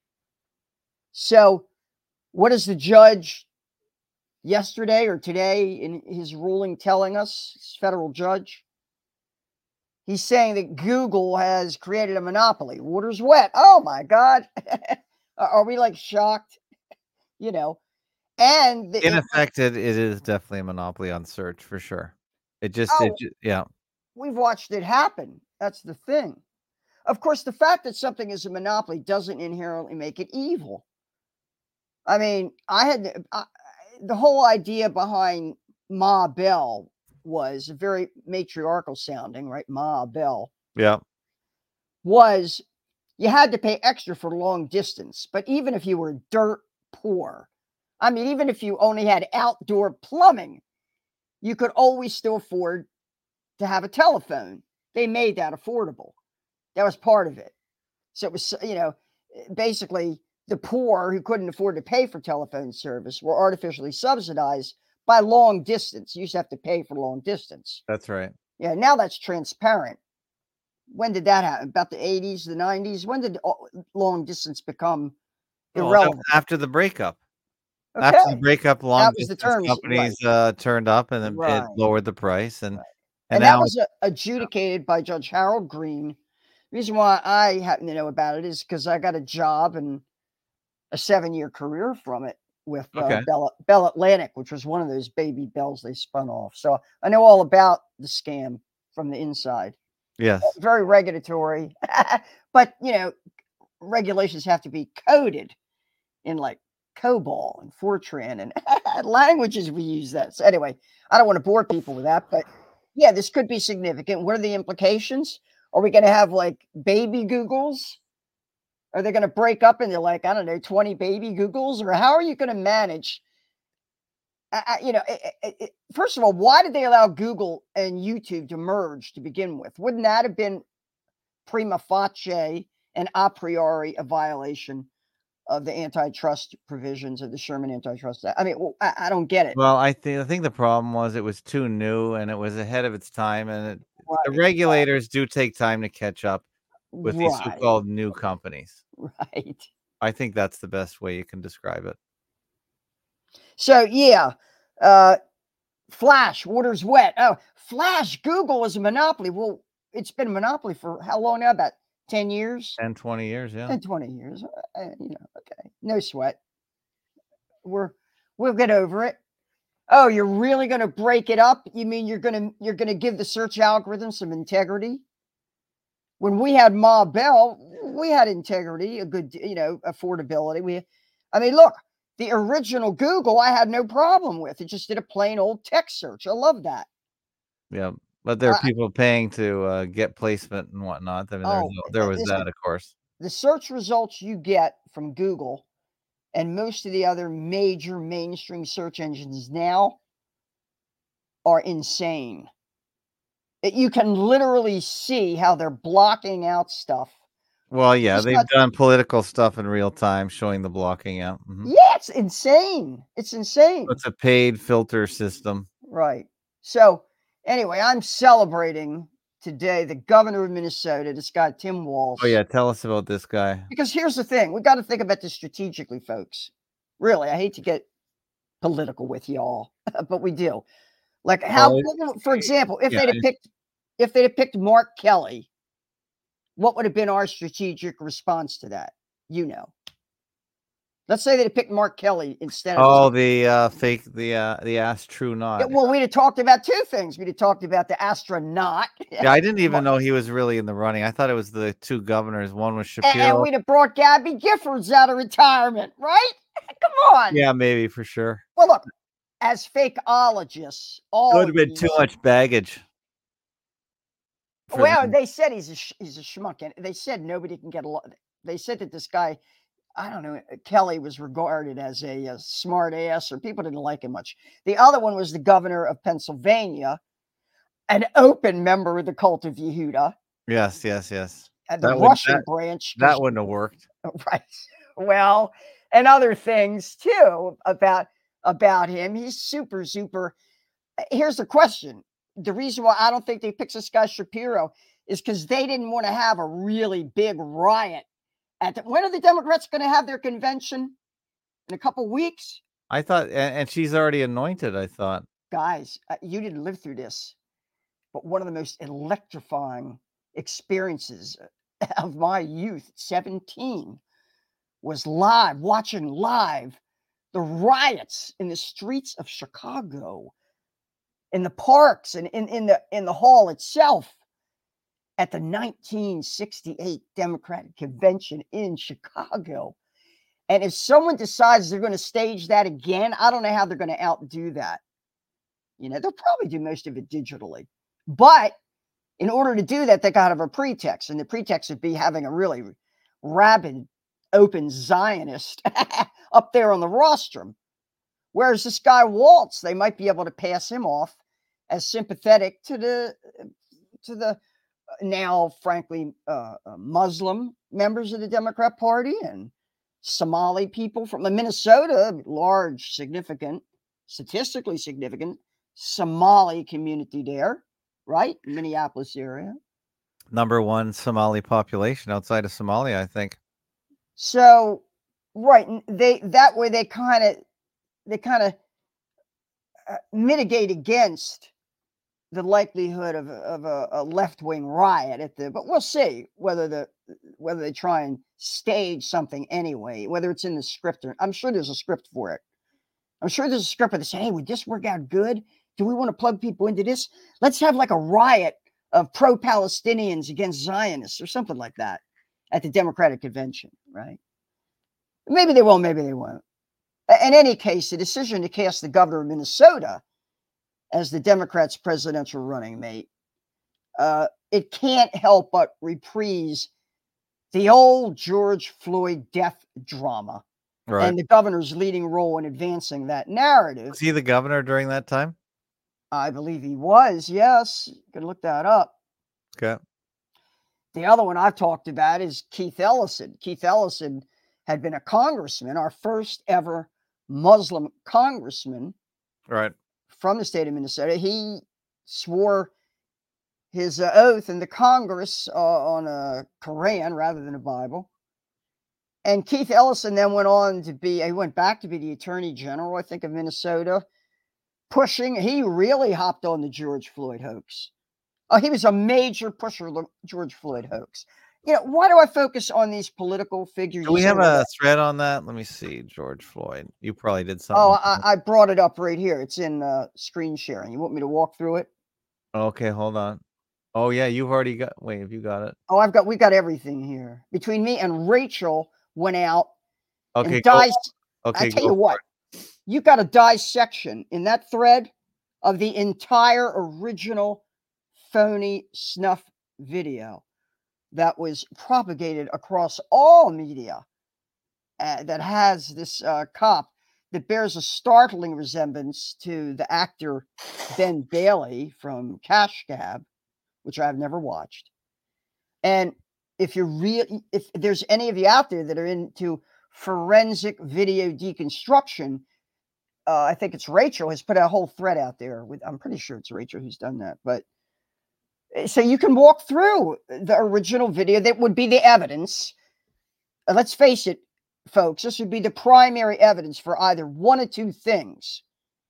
So what is the judge yesterday or today in his ruling telling us, this federal judge? He's saying that Google has created a monopoly. Water's wet. Oh, my God. Are we like shocked? You know, and the, in effect, it, it is definitely a monopoly on search for sure. It just, oh, it just, yeah. We've watched it happen. That's the thing. Of course, the fact that something is a monopoly doesn't inherently make it evil. I mean, I had I, the whole idea behind Ma Bell was very matriarchal sounding, right? Ma Bell. Yeah. Was you had to pay extra for long distance, but even if you were dirt poor, I mean, even if you only had outdoor plumbing, you could always still afford to have a telephone. They made that affordable. That was part of it. So it was, you know, basically the poor who couldn't afford to pay for telephone service were artificially subsidized by long distance. You used to have to pay for long distance. That's right. Yeah, now that's transparent. When did that happen? About the eighties, the nineties? When did long distance become irrelevant? Well, after the breakup. Okay. After the breakup, long was the distance terms, companies right. uh, turned up and then Right. it lowered the price. And, right. and, and now that was uh, adjudicated by Judge Harold Green. The reason why I happen to know about it is because I got a job and a seven-year career from it with uh, Okay. Bell, Bell Atlantic, which was one of those baby bells they spun off. So I know all about the scam from the inside. Yes. Very regulatory, but you know, regulations have to be coded in like COBOL and Fortran and languages we use that. So anyway, I don't want to bore people with that, but yeah, this could be significant. What are the implications? Are we going to have like baby Googles? Are they going to break up into like, I don't know, twenty baby Googles? Or how are you going to manage? I, you know, it, it, it, first of all, why did they allow Google and YouTube to merge to begin with? Wouldn't that have been prima facie and a priori a violation of the antitrust provisions of the Sherman Antitrust Act? I mean, well, I, I don't get it. Well, I think I think the problem was it was too new and it was ahead of its time, and it, Right, the regulators do take time to catch up with these right, so-called new companies. right. I think that's the best way you can describe it. So yeah, uh, Flash, water's wet. Oh, Flash, Google is a monopoly. Well, it's been a monopoly for how long now? About ten years? ten, twenty years, yeah. ten, twenty years. Uh, you know, okay. No sweat. We're we'll get over it. Oh, you're really gonna break it up? You mean you're gonna you're gonna give the search algorithm some integrity? When we had Ma Bell, we had integrity, a good, you know, affordability. We, I mean, look, the original Google, I had no problem with. It just did a plain old text search. I love that. Yeah, but there are Uh, people paying to uh, get placement and whatnot. I mean, Oh, there's, there was listen, that, of course. the search results you get from Google and most of the other major mainstream search engines now are insane. It, you can literally see how they're blocking out stuff. Well, yeah, It's they've not- done political stuff in real time, showing the blocking out. Mhm. Yeah, it's insane. It's insane. It's a paid filter system. Right. So anyway, I'm celebrating today the governor of Minnesota, this guy, Tim Walz. Oh, yeah, tell us about this guy. Because here's the thing. We got to think about this strategically, folks. Really, I hate to get political with y'all, but we do. Like how, Well, for example, if yeah, they'd have it- picked, if they'd have picked Mark Kelly, what would have been our strategic response to that? You know. Let's say they'd have picked Mark Kelly instead of. Oh, the uh, fake, the uh, the ass true Yeah, not. well, we'd have talked about two things. We'd have talked about the astronaut. Yeah, I didn't even know he was really in the running. I thought it was the two governors. One was And, and Shapiro. we'd have brought Gabby Giffords out of retirement, right? Come on. Yeah, maybe for sure. Well, look, as fakeologists, all It would have of been too these- much baggage. for Well, them. they said he's a sh- he's a schmuck, and they said nobody can get along. They said that this guy, I don't know, Kelly was regarded as a, a smart ass, or people didn't like him much. The other one was the governor of Pennsylvania, an open member of the cult of Yehuda, Yes, yes, yes. and the That would- Russian that- branch. That wouldn't have worked. Right. Well, and other things too about about him. He's super, super. Here's the question. The reason why I don't think they picked this guy Shapiro is because they didn't want to have a really big riot. At the, when are the Democrats going to have their convention? In a couple weeks? I thought, and, and she's already anointed, I thought. Guys, uh, you didn't live through this, but one of the most electrifying experiences of my youth, seventeen, was live, watching live the riots in the streets of Chicago, in the parks and in, in the in the hall itself at the nineteen sixty-eight Democratic Convention in Chicago. And if someone decides they're going to stage that again, I don't know how they're going to outdo that. You know, they'll probably do most of it digitally. But in order to do that, they got to have a pretext. And the pretext would be having a really rabid, open Zionist up there on the rostrum. Whereas this guy Waltz, they might be able to pass him off as sympathetic to the to the now, frankly, uh, Muslim members of the Democrat Party and Somali people from Minnesota, large, significant, statistically significant Somali community there, right? Minneapolis area. Number one Somali population outside of Somalia, I think. So, right, they that way they kind of they kind of uh, mitigate against the likelihood of, of a, a left-wing riot at the, but we'll see whether the whether they try and stage something anyway, whether it's in the script or I'm sure there's a script for it. I'm sure there's a script where they say, hey, would this work out good? Do we want to plug people into this? Let's have like a riot of pro-Palestinians against Zionists or something like that at the Democratic Convention, right? Maybe they will, maybe they won't. In any case, the decision to cast the governor of Minnesota as the Democrats' presidential running mate, uh, it can't help but reprise the old George Floyd death drama, right, and the governor's leading role in advancing that narrative. Was he the governor during that time? I believe he was, yes. You can look that up. Okay. The other one I've talked about is Keith Ellison. Keith Ellison had been a congressman, our first ever Muslim congressman. Right. From the state of Minnesota. He swore his uh, oath in the Congress uh, on a Quran rather than a Bible. And Keith Ellison then went on to be, he went back to be the Attorney General, I think, of Minnesota, pushing, he really hopped on the George Floyd hoax. Oh, he was a major pusher of the George Floyd hoax. You know, why do I focus on these political figures? Do we have a thread on that? Let me see. George Floyd. You probably did something. Oh, I, I brought it up right here. It's in uh, screen sharing. You want me to walk through it? Okay, hold on. Oh, yeah, you've already got, wait, have you got it? Oh, I've got, we got everything here. Between me and Rachel went out. Okay, and dis- okay. I tell you what, you got a dissection in that thread of the entire original phony snuff video that was propagated across all media uh, that has this uh, cop that bears a startling resemblance to the actor Ben Bailey from Cash Cab, which I've never watched. And if you're real, if there's any of you out there that are into forensic video deconstruction, uh, I think it's Rachel has put a whole thread out there with, I'm pretty sure it's Rachel who's done that, but so you can walk through the original video that would be the evidence. Uh, let's face it, folks, this would be the primary evidence for either one of two things.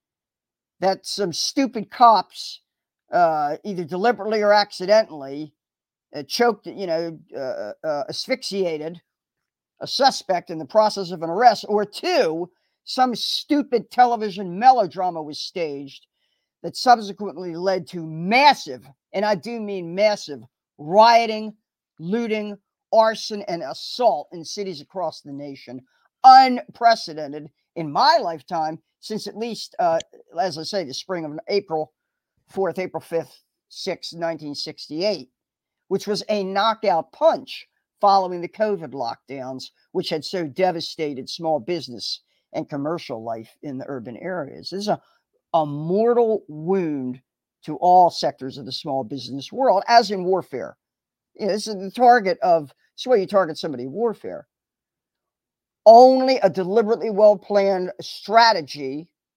That some stupid cops, uh, either deliberately or accidentally, uh, choked, you know, uh, uh, asphyxiated a suspect in the process of an arrest, or two, some stupid television melodrama was staged that subsequently led to massive, and I do mean massive, rioting, looting, arson, and assault in cities across the nation. Unprecedented in my lifetime since at least, uh, as I say, the spring of April fourth, April fifth, sixth, nineteen sixty-eight, which was a knockout punch following the COVID lockdowns, which had so devastated small business and commercial life in the urban areas. This is a a mortal wound to all sectors of the small business world, as in warfare. You know, this is the target of, it's where you target somebody, warfare. Only a deliberately well-planned strategy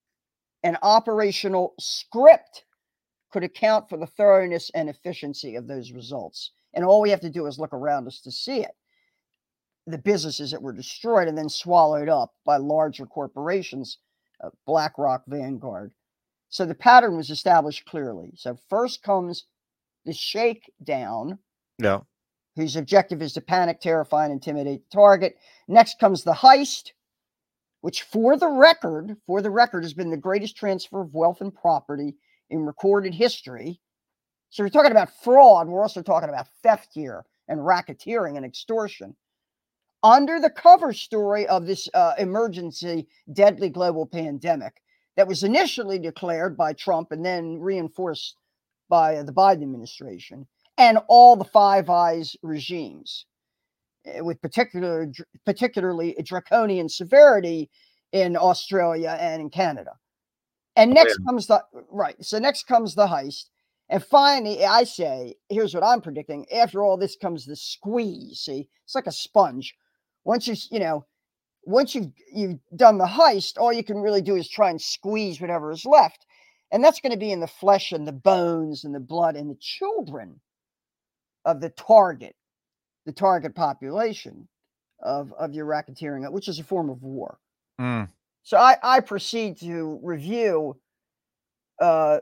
an operational script could account for the thoroughness and efficiency of those results. And all we have to do is look around us to see it. The businesses that were destroyed and then swallowed up by larger corporations, uh, BlackRock, Vanguard. So the pattern was established clearly. So first comes the shakedown, Yeah. whose objective is to panic, terrify, and intimidate the target. Next comes the heist, which for the record, for the record, has been the greatest transfer of wealth and property in recorded history. So we're talking about fraud. We're also talking about theft here and racketeering and extortion. Under the cover story of this uh, emergency deadly global pandemic that was initially declared by Trump and then reinforced by uh, the Biden administration and all the Five Eyes regimes, uh, with particular, particularly draconian severity in Australia and in Canada. And next Yeah. comes the, right, so next comes the heist. And finally, I say, here's what I'm predicting. After all this comes the squeeze. See, it's like a sponge. Once you, you know, once you've, you've done the heist, all you can really do is try and squeeze whatever is left. And that's going to be in the flesh and the bones and the blood and the children of the target, the target population of, of your racketeering, which is a form of war. Mm. So I, I proceed to review uh,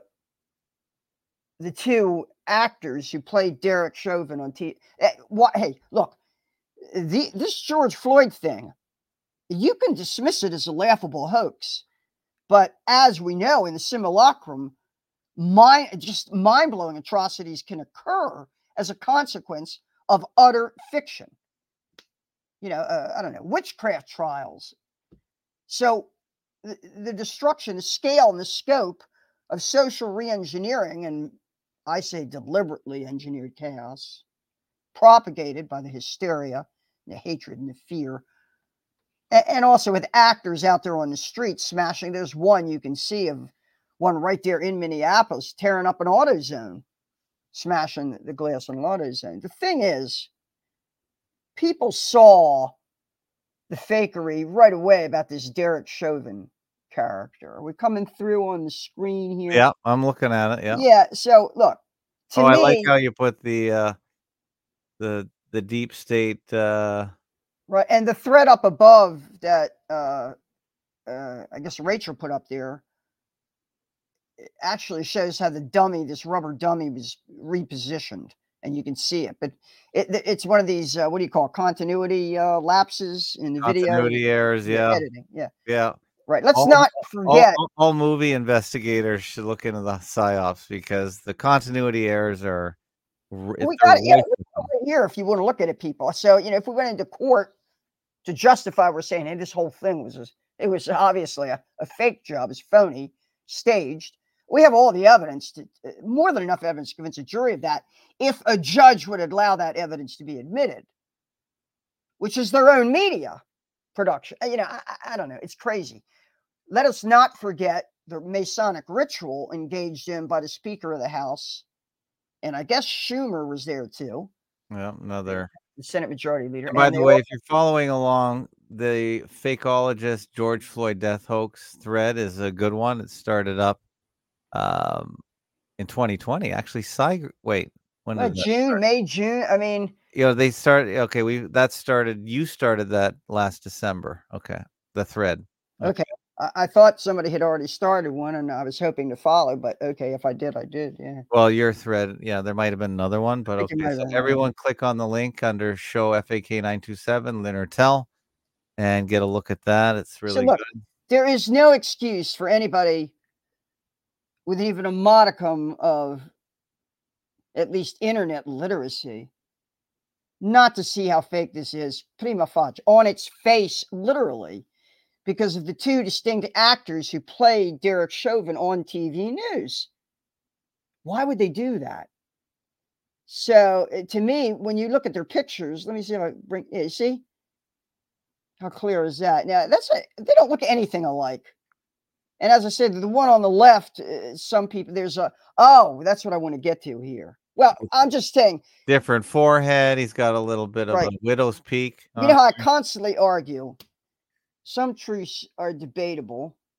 the two actors who played Derek Chauvin on T V. What? Hey, look, the, this George Floyd thing, you can dismiss it as a laughable hoax, but as we know in the simulacrum, mind, just mind-blowing atrocities can occur as a consequence of utter fiction. You know, uh, I don't know, witchcraft trials. So the, the destruction, the scale and the scope of social re-engineering, and I say deliberately engineered chaos, propagated by the hysteria, the hatred, and the fear, and, and also with actors out there on the streets smashing. There's one you can see of one right there in Minneapolis tearing up an AutoZone, smashing the glass on an AutoZone. The thing is, people saw the fakery right away about this Derek Chauvin character. Are we coming through on the screen here? Yeah, I'm looking at it. Yeah. Yeah. So look, to oh, me, I like how you put the uh, the the deep state. Uh... Right, and the thread up above that, uh, uh, I guess Rachel put up there, it actually shows how the dummy, this rubber dummy, was repositioned, and you can see it. But it, it's one of these, uh, what do you call it, continuity uh, lapses in the Continuity video errors, yeah, editing. Yeah, yeah. right. Let's all, not forget. All, all movie investigators should look into the psyops because the continuity errors are. We got yeah, right here if you want to look at it, people. So you know, if we went into court to justify, we're saying, hey, this whole thing was a, it was obviously a, a fake job, it's phony, staged. We have all the evidence, to uh, more than enough evidence to convince a jury of that, if a judge would allow that evidence to be admitted, which is their own media production. You know, I, I don't know, it's crazy. Let us not forget the Masonic ritual engaged in by the Speaker of the House. And I guess Schumer was there too. Yeah, another the Senate Majority Leader. And by and the way, all... if you're following along, the fakeologist George Floyd death hoax thread is a good one. It started up um, in twenty twenty. Actually, Cy- wait, when uh, did June, May, June. I mean, you know, they started. Okay, we that started. You started that last December. Okay, the thread. Okay. okay. I thought somebody had already started one, and I was hoping to follow. But okay, if I did, I did. Yeah. Well, your thread, yeah, there might have been another one, but okay. So everyone, click on the link under Show F A K nine two seven, Lynn Tell, and get a look at that. It's really so look, good. There is no excuse for anybody with even a modicum of at least internet literacy not to see how fake this is, prima facie, on its face, literally. Because of the two distinct actors who played Derek Chauvin on T V news. Why would they do that? So to me, when you look at their pictures, let me see if I bring, yeah, see? How clear is that? Now, that's a, they don't look anything alike. And as I said, the one on the left, uh, some people, there's a, oh, that's what I want to get to here. Well, I'm just saying. Different forehead. He's got a little bit of right. a widow's peak. You know how I constantly argue, some truths are debatable,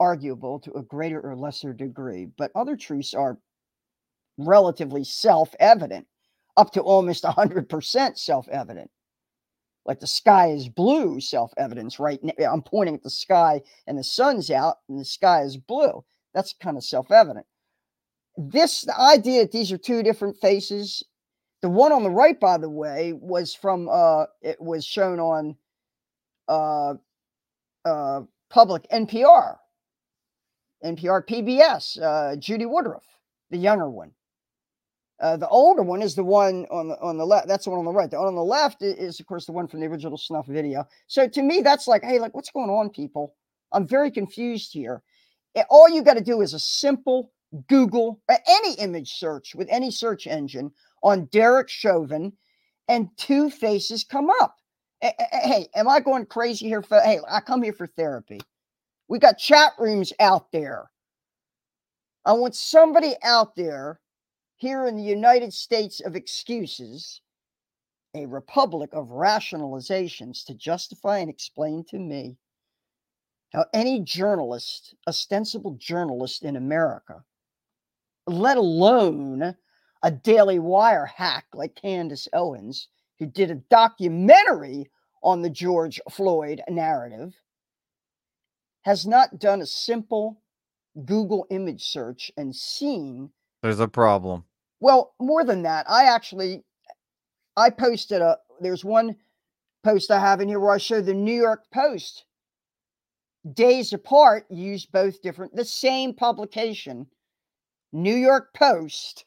arguable to a greater or lesser degree, but other truths are relatively self-evident, up to almost one hundred percent self-evident. Like the sky is blue, self-evidence, right? Now, I'm pointing at the sky and the sun's out and the sky is blue. That's kind of self-evident. This the idea that these are two different faces. The one on the right, by the way, was from, uh, it was shown on uh, uh, public N P R, N P R P B S, uh, Judy Woodruff, the younger one. Uh, the older one is the one on the on the left. That's the one on the right. The one on the left is, is, of course, the one from the original snuff video. So to me, that's like, hey, like, what's going on, people? I'm very confused here. It, all you got to do is a simple Google, or any image search with any search engine on Derek Chauvin, and two faces come up. Hey, am I going crazy here? For, hey, I come here for therapy. We got chat rooms out there. I want somebody out there here in the United States of excuses, a republic of rationalizations, to justify and explain to me how any journalist, ostensible journalist in America, let alone a Daily Wire hack like Candace Owens, who did a documentary on the George Floyd narrative, has not done a simple Google image search and seen. There's a problem. Well, more than that, I actually, I posted a, there's one post I have in here where I show the New York Post, days apart, used both different, the same publication, New York Post,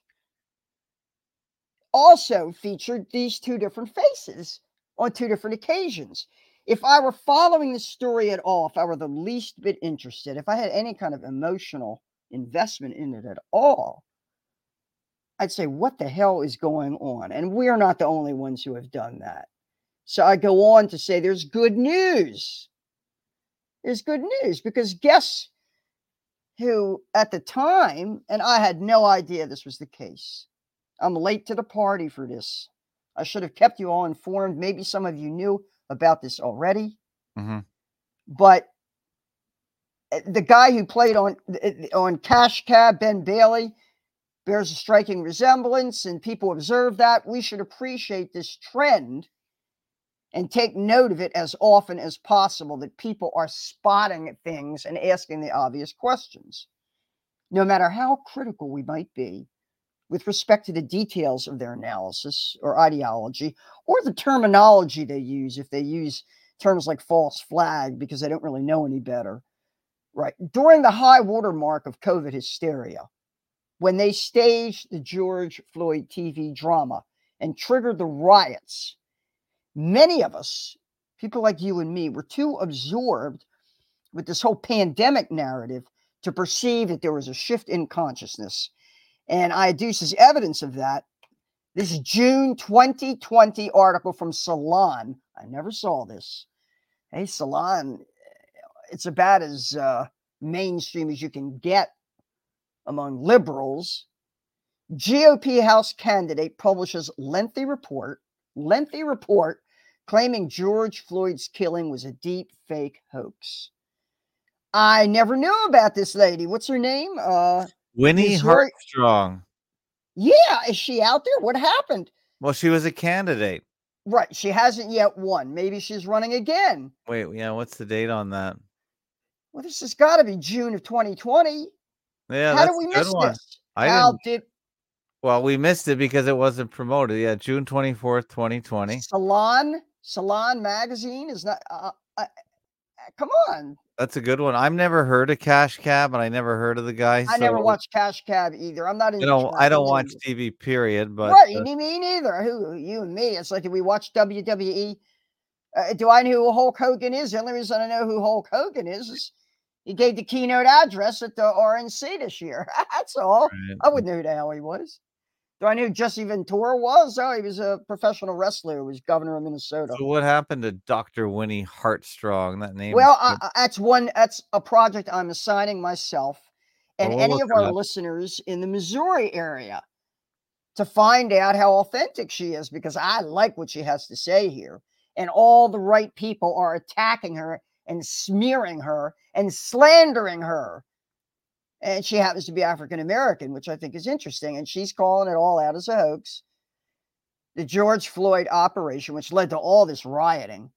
also featured these two different faces on two different occasions. If I were following the story at all, if I were the least bit interested, if I had any kind of emotional investment in it at all, I'd say, what the hell is going on? And we're not the only ones who have done that. So I go on to say there's good news. There's good news, because guess who at the time, and I had no idea this was the case. I'm late to the party for this. I should have kept you all informed. Maybe some of you knew about this already. Mm-hmm. But the guy who played on, on Cash Cab, Ben Bailey, bears a striking resemblance, and people observe that. We should appreciate this trend and take note of it as often as possible, that people are spotting things and asking the obvious questions, no matter how critical we might be with respect to the details of their analysis or ideology, or the terminology they use, if they use terms like false flag because they don't really know any better. Right. During the high watermark of COVID hysteria, when they staged the George Floyd T V drama and triggered the riots, many of us, people like you and me, were too absorbed with this whole pandemic narrative to perceive that there was a shift in consciousness. And I adduce as evidence of that this June twenty twenty article from Salon. I never saw this. Hey, Salon, it's about as uh, mainstream as you can get among liberals. G O P House candidate publishes lengthy report, lengthy report claiming George Floyd's killing was a deep fake hoax. I never knew about this lady. What's her name? Uh, Winnie Missouri- Hartstrong. Yeah, is she out there? What happened? Well, she was a candidate. Right, she hasn't yet won. Maybe she's running again. Wait, yeah, what's the date on that? Well, this has got to be June of twenty twenty. Yeah, How that's did we a good miss one. this? I How didn't. did Well, we missed it because it wasn't promoted. Yeah, June twenty-fourth, twenty twenty. Salon Salon magazine is not? Uh, uh, come on. That's a good one. I've never heard of Cash Cab, and I never heard of the guy. I never so watched Cash Cab either. I'm not I into. don't. I don't watch trends. T V. Period. But Right, uh, me neither. Who you and me? It's like, do we watch W W E? Uh, do I know who Hulk Hogan is? The only reason I know who Hulk Hogan is is he gave the keynote address at the R N C this year. That's all. right. I wouldn't know who the hell he was. Do I know who Jesse Ventura was? Oh, he was a professional wrestler who was governor of Minnesota. So what happened to Doctor Winnie Hartstrong? That name. Well, is I, I- that's one. That's a project I'm assigning myself and Well, we'll any look of her our up. listeners in the Missouri area to find out how authentic she is, because I like what she has to say here, and all the right people are attacking her and smearing her and slandering her. And she happens to be African American, which I think is interesting. And she's calling it all out as a hoax. The George Floyd operation, which led to all this rioting.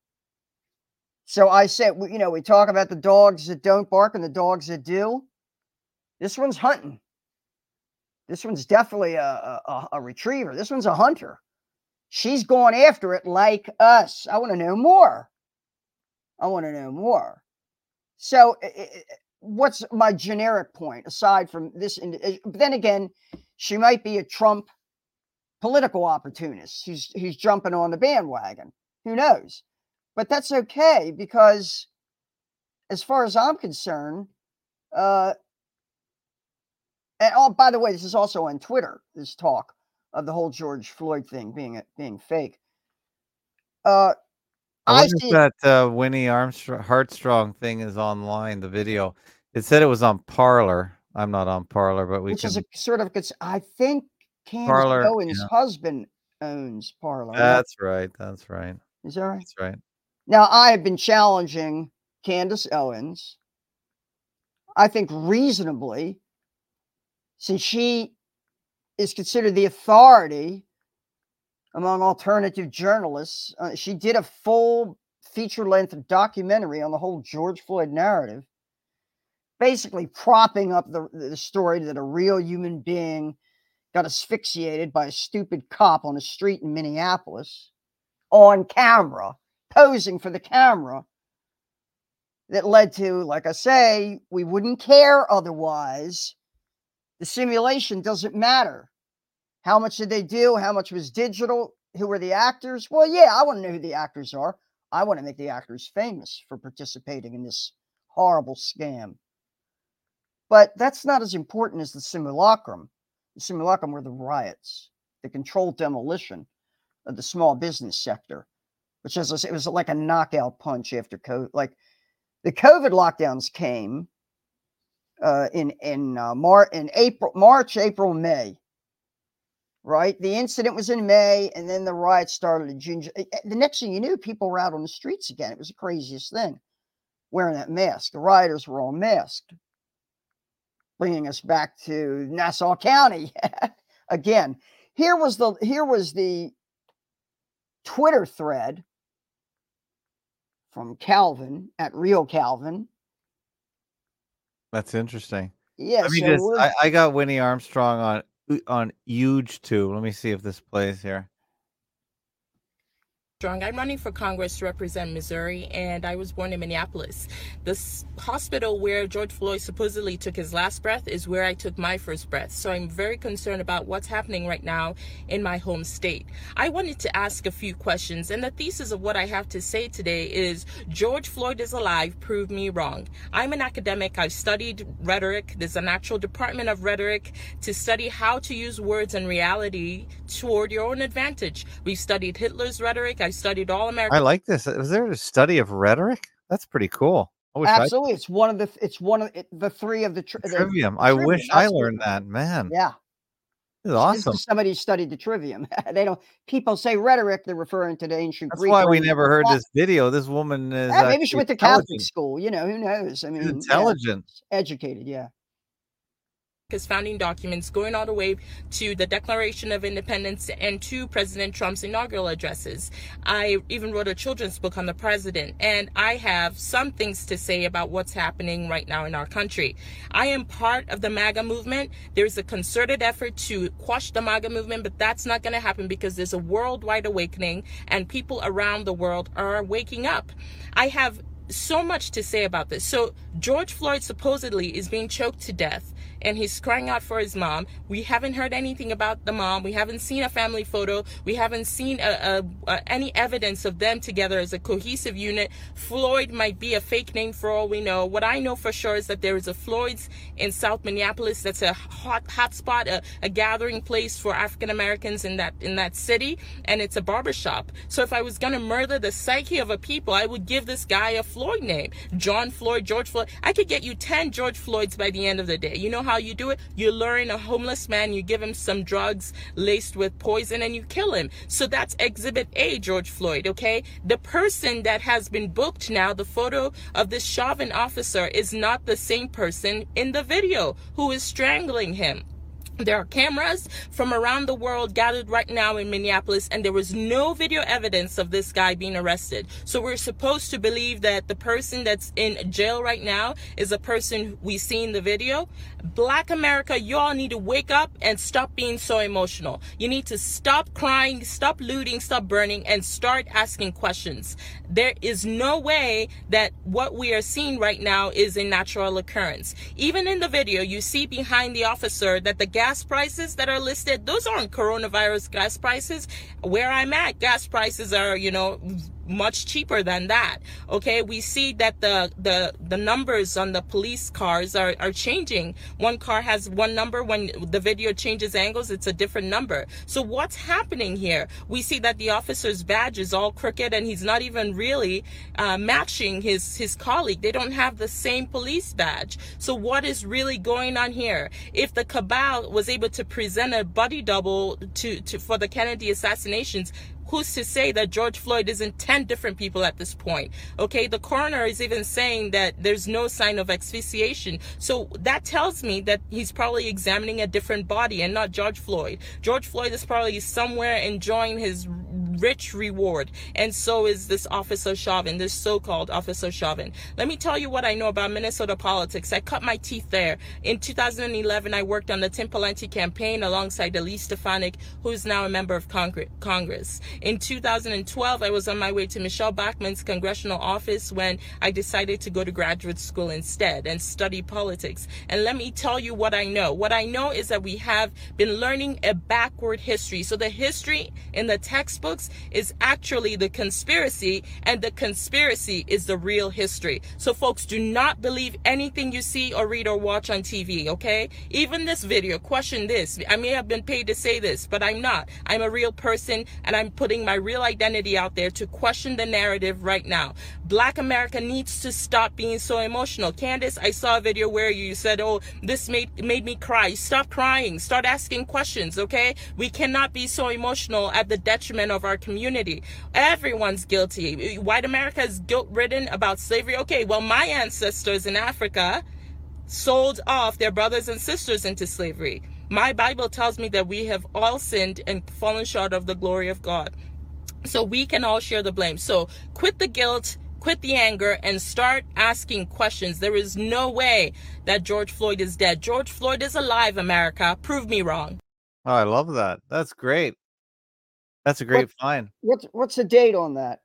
So I said, you know, we talk about the dogs that don't bark and the dogs that do. This one's hunting. This one's definitely a, a, a retriever. This one's a hunter. She's going after it like us. I want to know more. I want to know more. So it, what's my generic point aside from this? But then again, she might be a Trump political opportunist who's, who's jumping on the bandwagon. Who knows? But that's okay because as far as I'm concerned, uh, and oh, by the way, this is also on Twitter, this talk of the whole George Floyd thing being being fake. Uh, I I wonder see. if that uh, Winnie Armstrong Heartstrong thing is online, the video. It said it was on Parler. I'm not on Parler, but we Which can. is a sort of, I think Candace Parler, Owens' yeah. husband owns Parler. That's right. That's right. Is that right? That's right. Now, I have been challenging Candace Owens, I think reasonably, since she is considered the authority among alternative journalists. Uh, she did a full feature-length documentary on the whole George Floyd narrative, basically propping up the, the story that a real human being got asphyxiated by a stupid cop on a street in Minneapolis on camera, posing for the camera, that led to, like I say, we wouldn't care otherwise. The simulation doesn't matter. How much did they do? How much was digital? Who were the actors? Well, yeah, I want to know who the actors are. I want to make the actors famous for participating in this horrible scam. But that's not as important as the simulacrum. The simulacrum were the riots, the controlled demolition of the small business sector, which, as I said, it was like a knockout punch after COVID. Like the COVID lockdowns came uh, in in uh, Mar- in April, March, April, May. Right, the incident was in May, and then the riots started in June. The next thing you knew, people were out on the streets again. It was the craziest thing, wearing that mask. The rioters were all masked, bringing us back to Nassau County again. Here was the here was the Twitter thread from Calvin at Real Calvin. That's interesting. Yeah, Let me so just, we're- I, I got Winnie Armstrong on on Huge too. Let me see if this plays here. I'm running for Congress to represent Missouri, and I was born in Minneapolis. This hospital where George Floyd supposedly took his last breath is where I took my first breath. So I'm very concerned about what's happening right now in my home state. I wanted to ask a few questions, and the thesis of what I have to say today is George Floyd is alive, prove me wrong. I'm an academic. I've studied rhetoric. There's an actual department of rhetoric to study how to use words and reality toward your own advantage. We've studied Hitler's rhetoric. I studied all American. I like this. Was there a study of rhetoric? That's pretty cool. I wish absolutely, it's one of the it's one of it, the three of the, tri- I, the trivium. the I trivium, wish I absolutely. learned that, man. Yeah, this is awesome. This is somebody who studied the trivium. They don't. People say rhetoric; they're referring to the ancient That's Greek. why we or- never heard this video. This woman is Yeah, maybe she actually went to Catholic intelligent. school. You know, who knows? I mean, She's yeah, intelligent. educated. Yeah. His founding documents, going all the way to the Declaration of Independence and to President Trump's inaugural addresses. I even wrote a children's book on the president, and I have some things to say about what's happening right now in our country. I am part of the MAGA movement. There's a concerted effort to quash the MAGA movement, but that's not going to happen because there's a worldwide awakening and people around the world are waking up. I have so much to say about this. So George Floyd supposedly is being choked to death, and he's crying out for his mom. We haven't heard anything about the mom. We haven't seen a family photo. We haven't seen a, a, a, any evidence of them together as a cohesive unit. Floyd might be a fake name for all we know. What I know for sure is that there is a Floyd's in South Minneapolis that's a hot hot spot, a, a gathering place for African Americans in that in that city, and it's a barbershop. So if I was going to murder the psyche of a people, I would give this guy a Floyd name. John Floyd, George Floyd. I could get you ten George Floyds by the end of the day. You know how how you do it? You lure in a homeless man, you give him some drugs laced with poison, and you kill him. So that's Exhibit A, George Floyd, okay? The person that has been booked now, the photo of this Chauvin officer, is not the same person in the video who is strangling him. There are cameras from around the world gathered right now in Minneapolis, and there was no video evidence of this guy being arrested. So we're supposed to believe that the person that's in jail right now is a person we see in the video. Black America, you all need to wake up and stop being so emotional. You need to stop crying, stop looting, stop burning, and start asking questions. There is no way that what we are seeing right now is a natural occurrence. Even in the video, you see behind the officer that the gas gas prices that are listed, those aren't coronavirus gas prices. Where I'm at, gas prices are, you know, much cheaper than that. Okay, we see that the the the numbers on the police cars are are changing. One car has one number, when the video changes angles, it's a different number. So what's happening here? We see that the officer's badge is all crooked, and he's not even really uh, matching his his colleague. They don't have the same police badge. So what is really going on here? If the cabal was able to present a body double to to for the Kennedy assassinations, who's to say that George Floyd isn't ten different people at this point? Okay, the coroner is even saying that there's no sign of asphyxiation. So that tells me that he's probably examining a different body and not George Floyd. George Floyd is probably somewhere enjoying his rich reward, and so is this Officer Chauvin, this so-called Officer Chauvin. Let me tell you what I know about Minnesota politics. I cut my teeth there. In two thousand eleven, I worked on the Tim Pawlenty campaign alongside Elise Stefanik, who is now a member of Congress. In two thousand twelve, I was on my way to Michelle Bachmann's congressional office when I decided to go to graduate school instead and study politics. And let me tell you what I know. What I know is that we have been learning a backward history. So the history in the textbooks is actually the conspiracy, and the conspiracy is the real history. So folks, do not believe anything you see or read or watch on T V, okay? Even this video, question this. I may have been paid to say this, but I'm not. I'm a real person, and I'm putting my real identity out there to question the narrative right now. Black America needs to stop being so emotional. Candace, I saw a video where you said, oh, this made, made me cry. Stop crying. Start asking questions, okay? We cannot be so emotional at the detriment of our community. Everyone's guilty. White America is guilt-ridden about slavery. Okay, well, my ancestors in Africa sold off their brothers and sisters into slavery. My Bible tells me that we have all sinned and fallen short of the glory of God. So we can all share the blame. So quit the guilt, quit the anger, and start asking questions. There is no way that George Floyd is dead. George Floyd is alive, America. Prove me wrong. Oh, I love that. That's great. That's a great What, find. what's what's the date on that?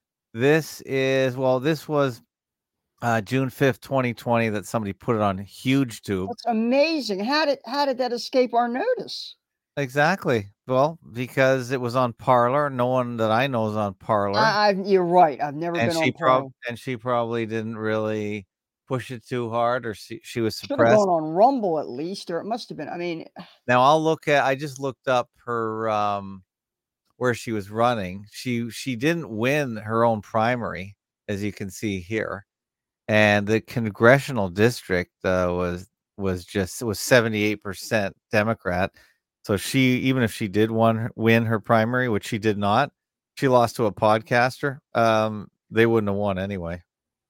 This is, well, this was uh, June fifth, twenty twenty, that somebody put it on HugeTube. That's amazing. How did how did that escape our notice? Exactly. Well, because it was on Parler. No one that I know is on Parler. I, I, you're right. I've never and been she on Parler. prob- and she probably didn't really push it too hard, or she, she was Should have suppressed. gone on Rumble at least, or it must have been. I mean, Now I'll look at, I just looked up her um where she was running. She she didn't win her own primary, as you can see here. And the congressional district uh, was was just was seventy-eight percent Democrat. So she, even if she did won, win her primary, which she did not, she lost to a podcaster. Um, they wouldn't have won anyway.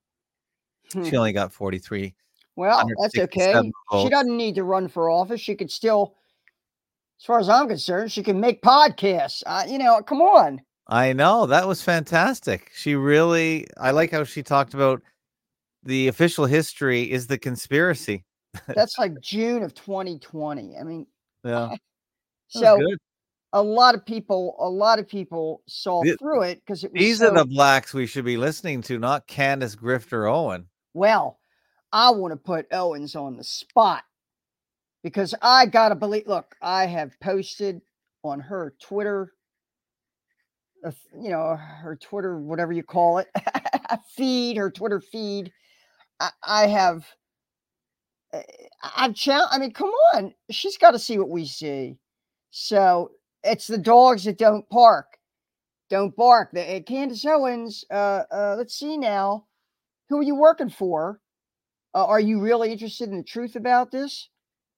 hmm. She only got forty-three. Well, that's okay. She votes. doesn't need to run for office. She could still, as far as I'm concerned, she can make podcasts. Uh, you know, come on. I know, that was fantastic. She really, I like how she talked about the official history is the conspiracy. That's like June of twenty twenty. I mean, Yeah. so good. a lot of people, a lot of people saw Th- through it because it was These so, are the blacks we should be listening to, not Candace Grifter Owen. well, I want to put Owens on the spot because I gotta believe. Look, I have posted on her Twitter, uh, you know, her Twitter, whatever you call it, feed, her Twitter feed. I, I have, uh, I've challenged. I mean, come on, she's got to see what we see. So it's the dogs that don't bark, don't bark. The, uh, Candace Owens. Uh, uh, let's see now. Who are you working for? Uh, are you really interested in the truth about this?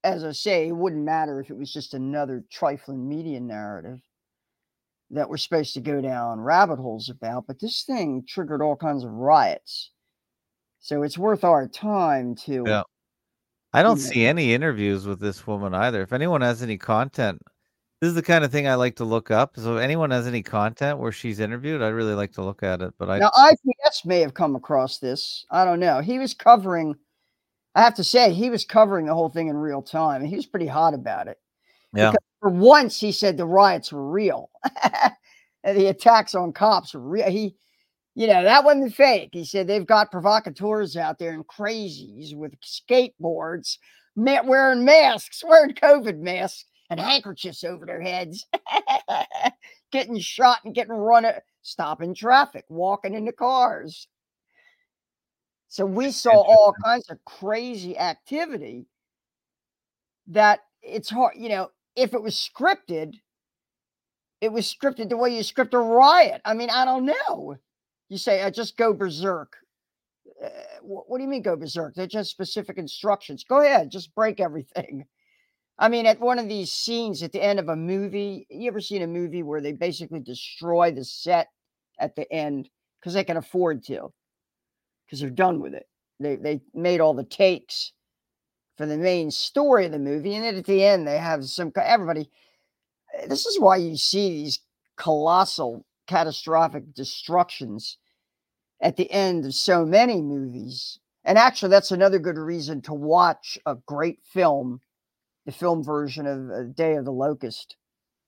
as I say, it wouldn't matter if it was just another trifling media narrative that we're supposed to go down rabbit holes about. But this thing triggered all kinds of riots. So it's worth our time to. Yeah. I don't you know, see any interviews with this woman either. If anyone has any content, this is the kind of thing I like to look up. So if anyone has any content where she's interviewed, I'd really like to look at it. But I Now, I P S may have come across this. I don't know. He was covering, I have to say, he was covering the whole thing in real time. And he was pretty hot about it. Yeah. Because for once, he said the riots were real. And the attacks on cops were real. He, you know, that wasn't fake. He said they've got provocateurs out there and crazies with skateboards, ma- wearing masks, wearing COVID masks and handkerchiefs over their heads, getting shot and getting run, at, stopping traffic, walking into cars. So we saw all kinds of crazy activity that it's hard, you know, if it was scripted, it was scripted the way you script a riot. I mean, I don't know. You say, I just go berserk. Uh, what, what do you mean go berserk? They're just specific instructions. Go ahead, just break everything. I mean, at one of these scenes at the end of a movie, you ever seen a movie where they basically destroy the set at the end because they can afford to, because they're done with it. They they made all the takes for the main story of the movie, and then at the end they have some everybody. This is why you see these colossal, catastrophic destructions at the end of so many movies. And actually, that's another good reason to watch a great film, the film version of uh, Day of the Locust,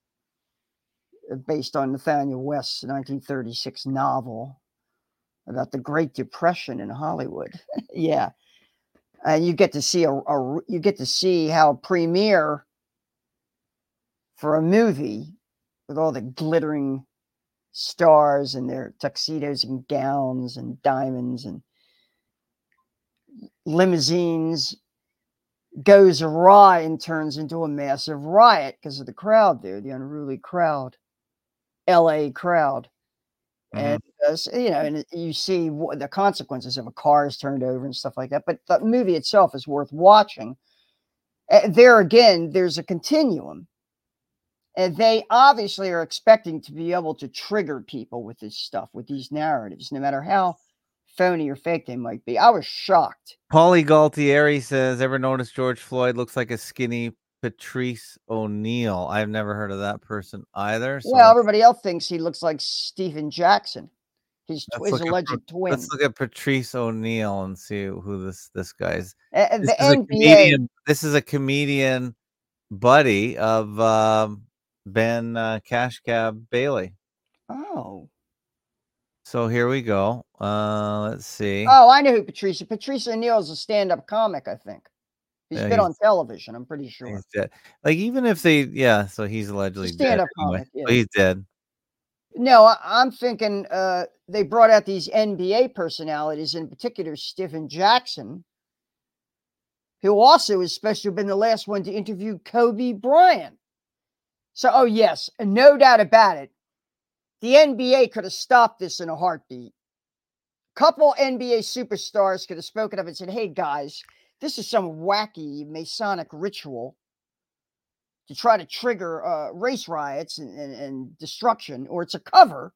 based on Nathaniel West's nineteen thirty-six novel about the Great Depression in Hollywood. Yeah. And you get to see a, a you get to see how a premiere for a movie with all the glittering stars and their tuxedos and gowns and diamonds and limousines goes awry and turns into a massive riot because of the crowd there, the unruly crowd, L A crowd. Mm-hmm. And, uh, you know, and you see what the consequences of a car is turned over and stuff like that. But the movie itself is worth watching. Uh, there again, there's a continuum. And they obviously are expecting to be able to trigger people with this stuff, with these narratives, no matter how phony or fake they might be. I was shocked. Paulie Galtieri says, ever noticed George Floyd looks like a skinny Patrice O'Neill? I've never heard of that person either. So well, everybody else thinks he looks like Stephen Jackson. He's his alleged at, twin. Let's look at Patrice O'Neill and see who this this guy's. Uh, this the is N B A. A comedian, this is a comedian buddy of um, Ben uh, Cash Cab Bailey. Oh. So here we go. Uh, let's see. Oh, I know who Patrice. Patrice O'Neill is a stand-up comic, I think. He's yeah, been he's, on television, I'm pretty sure. He's dead. Like, even if they, yeah, so he's allegedly dead. Stand-up Anyway. comic, yeah. So he's dead. No, I, I'm thinking uh, they brought out these N B A personalities, in particular Stephen Jackson, who also is supposed to have been the last one to interview Kobe Bryant. So, oh yes, no doubt about it. The N B A could have stopped this in a heartbeat. A couple N B A superstars could have spoken up and said, hey guys, this is some wacky Masonic ritual to try to trigger uh, race riots and, and, and destruction, or it's a cover.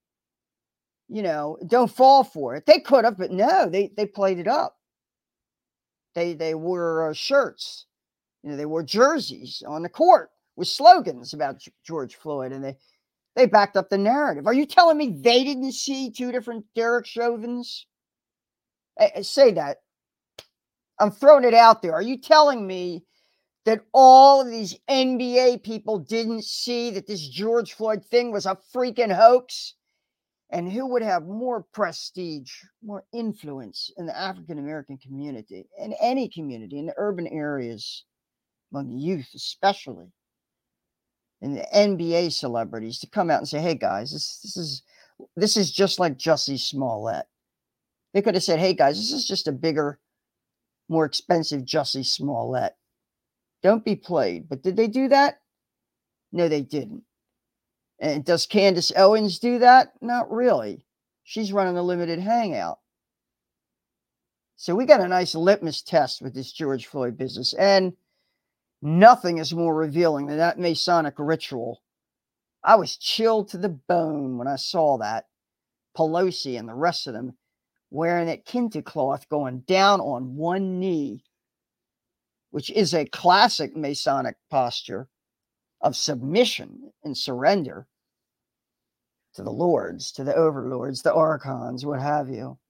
You know, don't fall for it. They could have, but no, they, they played it up. They they wore uh, shirts, you know, they wore jerseys on the court with slogans about G- George Floyd, and they they backed up the narrative. Are you telling me they didn't see two different Derek Chauvins? I, say that. I'm throwing it out there. Are you telling me that all of these N B A people didn't see that this George Floyd thing was a freaking hoax? And who would have more prestige, more influence in the African-American community, in any community, in the urban areas, among youth especially, and the N B A celebrities, to come out and say, hey guys, this, this is this is just like Jussie Smollett. They could have said, hey guys, this is just a bigger, more expensive Jussie Smollett. Don't be played. But did they do that? No, they didn't. And does Candace Owens do that? Not really. She's running a limited hangout. So we got a nice litmus test with this George Floyd business. And Nothing is more revealing than that Masonic ritual. I was chilled to the bone when I saw that. Pelosi and the rest of them wearing that kente cloth going down on one knee, which is a classic Masonic posture of submission and surrender to the lords, to the overlords, the archons, what have you.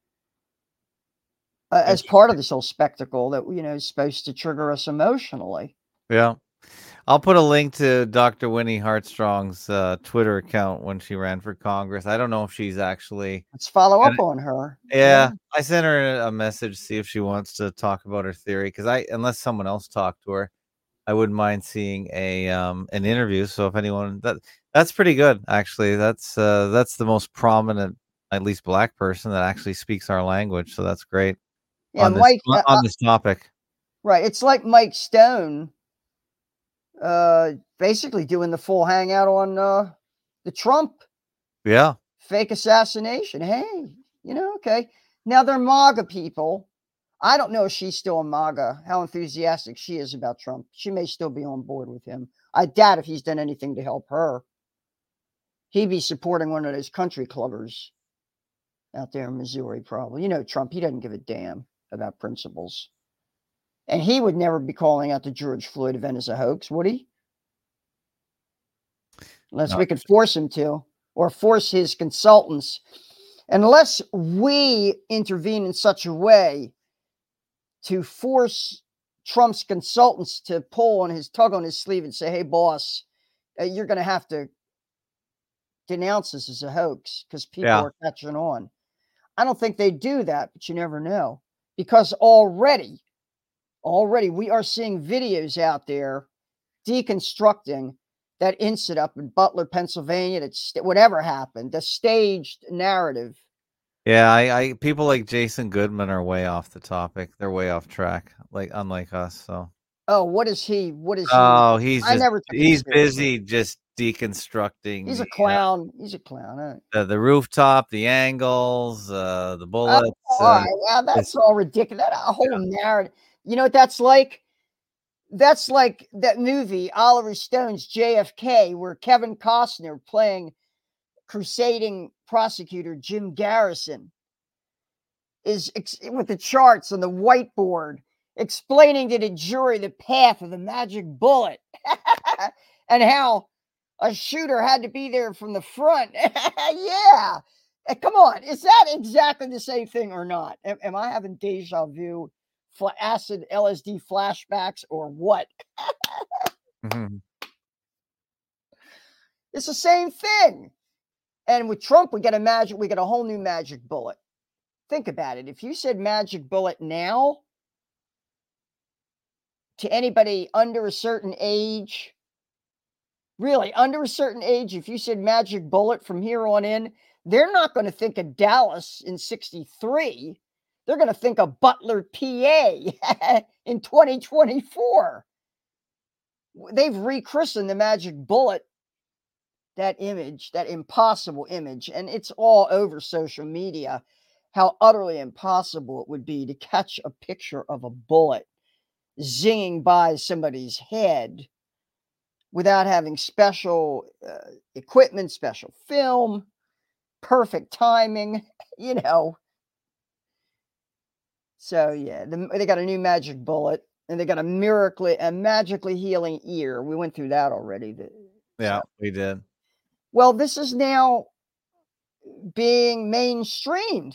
Uh, as part of this whole spectacle that, you know, is supposed to trigger us emotionally. Yeah. I'll put a link to Doctor Winnie Hartstrong's uh, Twitter account when she ran for Congress. I don't know if she's actually... Let's follow up on her. Yeah, Yeah. I sent her a message to see if she wants to talk about her theory, because I, unless someone else talked to her, I wouldn't mind seeing a um an interview. So if anyone, that that's pretty good, actually. That's uh that's the most prominent, at least black person that actually speaks our language. So that's great. Yeah, on this Mike, on uh, this topic. Right. It's like Mike Stone uh, basically doing the full hangout on uh, the Trump Yeah. fake assassination. Hey, you know, okay. Now they're MAGA people. I don't know if she's still a MAGA, how enthusiastic she is about Trump. She may still be on board with him. I doubt if he's done anything to help her. He'd be supporting one of those country clubbers out there in Missouri, probably. You know, Trump, he doesn't give a damn about principles. And he would never be calling out the George Floyd event as a hoax, would he? Unless No. we could force him to, or force his consultants. Unless we intervene in such a way to force Trump's consultants to pull on his, tug on his sleeve and say, hey, boss, uh, you're going to have to denounce this as a hoax because people Yeah. are catching on. I don't think they do that, but you never know. Because already, already we are seeing videos out there deconstructing that incident up in Butler, Pennsylvania, that whatever happened, the staged narrative. Yeah, I, I people like Jason Goodman are way off the topic. They're way off track, like unlike us. So Oh, what is he? What is oh, he? he's I just never took him he's seriously. busy just deconstructing He's a the, uh, clown. He's a clown. All right. the, the rooftop, the angles, uh, the Oh, bullets. all Uh, right. Well, that's it's, all ridiculous. That a whole narrative. You know what that's like? That's like that movie, Oliver Stone's J F K, where Kevin Costner playing crusading prosecutor Jim Garrison is ex- with the charts on the whiteboard explaining to the jury the path of the magic bullet and how a shooter had to be there from the front. Yeah. Uh, Come on. Is that exactly the same thing or not? Am, am I having deja vu, fl- acid L S D flashbacks, or what? mhm. It's the same thing. And with Trump, we get a magic, we get a whole new magic bullet. Think about it. If you said magic bullet now to anybody under a certain age, really under a certain age, if you said magic bullet from here on in, they're not going to think of Dallas in sixty-three. They're going to think of Butler, P A in twenty twenty-four. They've rechristened the magic bullet, that image, that impossible image, and it's all over social media, how utterly impossible it would be to catch a picture of a bullet zinging by somebody's head without having special uh, equipment, special film, perfect timing, you know. So yeah, the, they got a new magic bullet, and they got a miracle, a magically healing ear. We went through that already. The, Yeah, so- we did. Well, this is now being mainstreamed.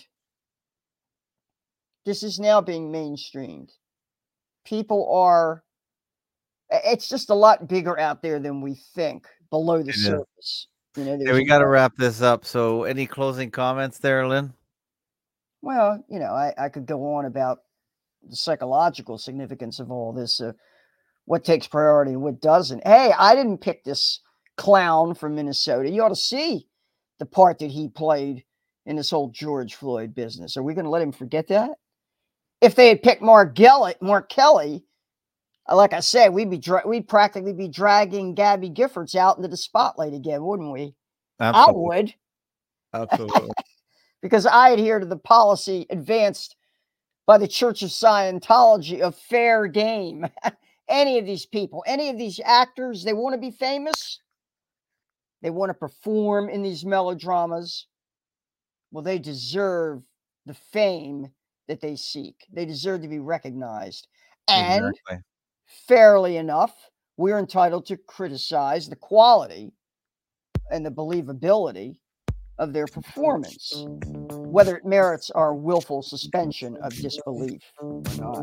This is now being mainstreamed. People are, it's just a lot bigger out there than we think below the It is. surface. You know, Hey, there's we a got to lot- wrap this up. So, any closing comments there, Lynn? Well, you know, I, I could go on about the psychological significance of all this, uh, what takes priority and what doesn't. Hey, I didn't pick this clown from Minnesota. You ought to see the part that he played in this whole George Floyd business. Are we going to let him forget that? If they had picked Mark Kelly, Mark Kelly, uh, like I said, we'd be dra- we'd practically be dragging Gabby Giffords out into the spotlight again, wouldn't we? Absolutely. I would, Absolutely. because I adhere to the policy advanced by the Church of Scientology of fair game. any of these people, any of these actors, they want to be famous. They want to perform in these melodramas. Well, they deserve the fame that they seek. They deserve to be recognized. And Exactly. fairly enough, we're entitled to criticize the quality and the believability of their performance, whether it merits our willful suspension of disbelief or not.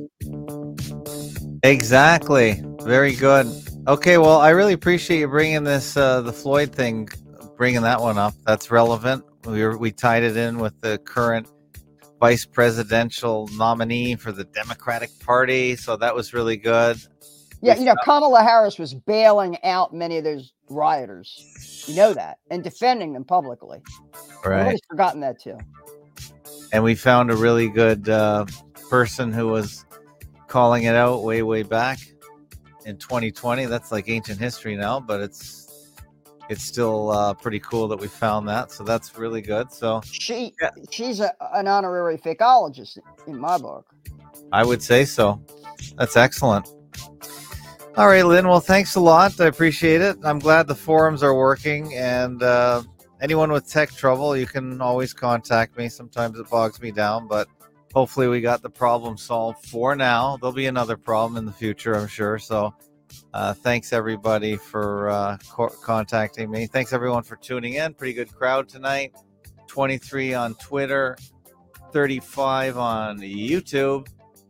Exactly. Very good. Okay, well, I really appreciate you bringing this, uh, the Floyd thing, bringing that one up. That's relevant. We were, we tied it in with the current vice presidential nominee for the Democratic Party, so that was really good. Yeah, you know, Kamala Harris was bailing out many of those rioters. You know that, and defending them publicly. Right. Nobody's forgotten that too. And we found a really good uh, person who was calling it out way, way back in twenty twenty. That's like ancient history now, but it's it's still uh, pretty cool that we found that. So that's really good. So she yeah. she's a, an honorary fakeologist in my book. I would say so. That's excellent. All right, Lynn. Well, thanks a lot. I appreciate it. I'm glad the forums are working. And uh, anyone with tech trouble, you can always contact me. Sometimes it bogs me down, but hopefully we got the problem solved for now. There'll be another problem in the future, I'm sure. So uh, thanks, everybody, for uh, co- contacting me. Thanks, everyone, for tuning in. Pretty good crowd tonight. twenty-three on Twitter, thirty-five on YouTube.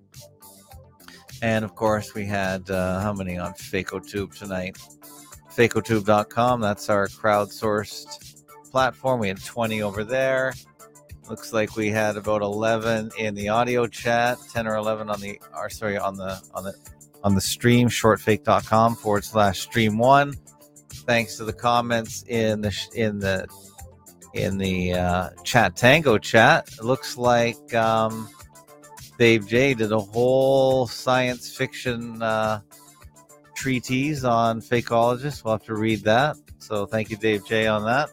And, of course, we had, uh, how many on FakeOTube tonight? FakeOTube dot com. That's our crowdsourced platform. We had twenty over there. Looks like we had about eleven in the audio chat, ten or eleven on the, or sorry, on the on the on the stream, shortfake.com forward slash stream one. Thanks to the comments in the in the in the uh, Chat Tango chat. It looks like um, Dave J did a whole science fiction uh, treatise on fakeologists. We'll have to read that. So thank you, Dave J, on that.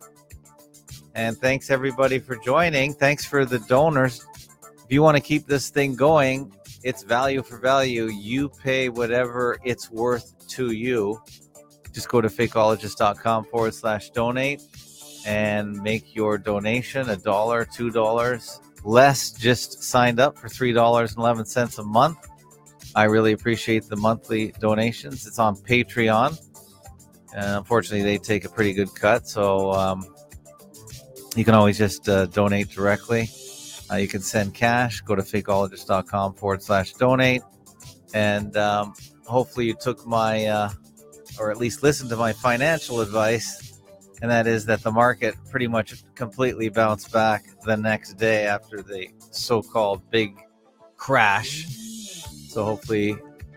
And thanks, everybody, for joining. Thanks for the donors. If you want to keep this thing going, it's value for value. You pay whatever it's worth to you. Just go to fakeologist.com forward slash donate and make your donation a dollar, two dollars. Les just signed up for three dollars and eleven cents a month. I really appreciate the monthly donations. It's on Patreon. And unfortunately, they take a pretty good cut. So, um, you can always just uh, donate directly. Uh, you can send cash. Go to fakeologist.com forward slash donate. And um, hopefully you took my, uh, or at least listened to my financial advice. And that is that the market pretty much completely bounced back the next day after the so-called big crash. So hopefully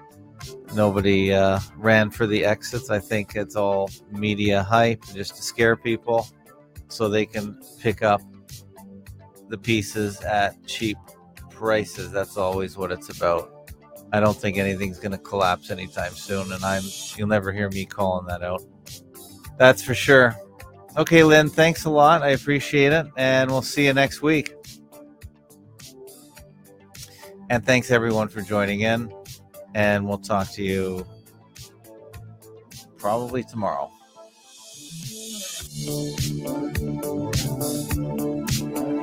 nobody uh, ran for the exits. I think it's all media hype just to scare people, so they can pick up the pieces at cheap prices. That's always what it's about. I don't think anything's going to collapse anytime soon, and I'm you'll never hear me calling that out. That's for sure. Okay, Lynn, thanks a lot. I appreciate it, and we'll see you next week. And thanks, everyone, for joining in, and we'll talk to you probably tomorrow. Thank you.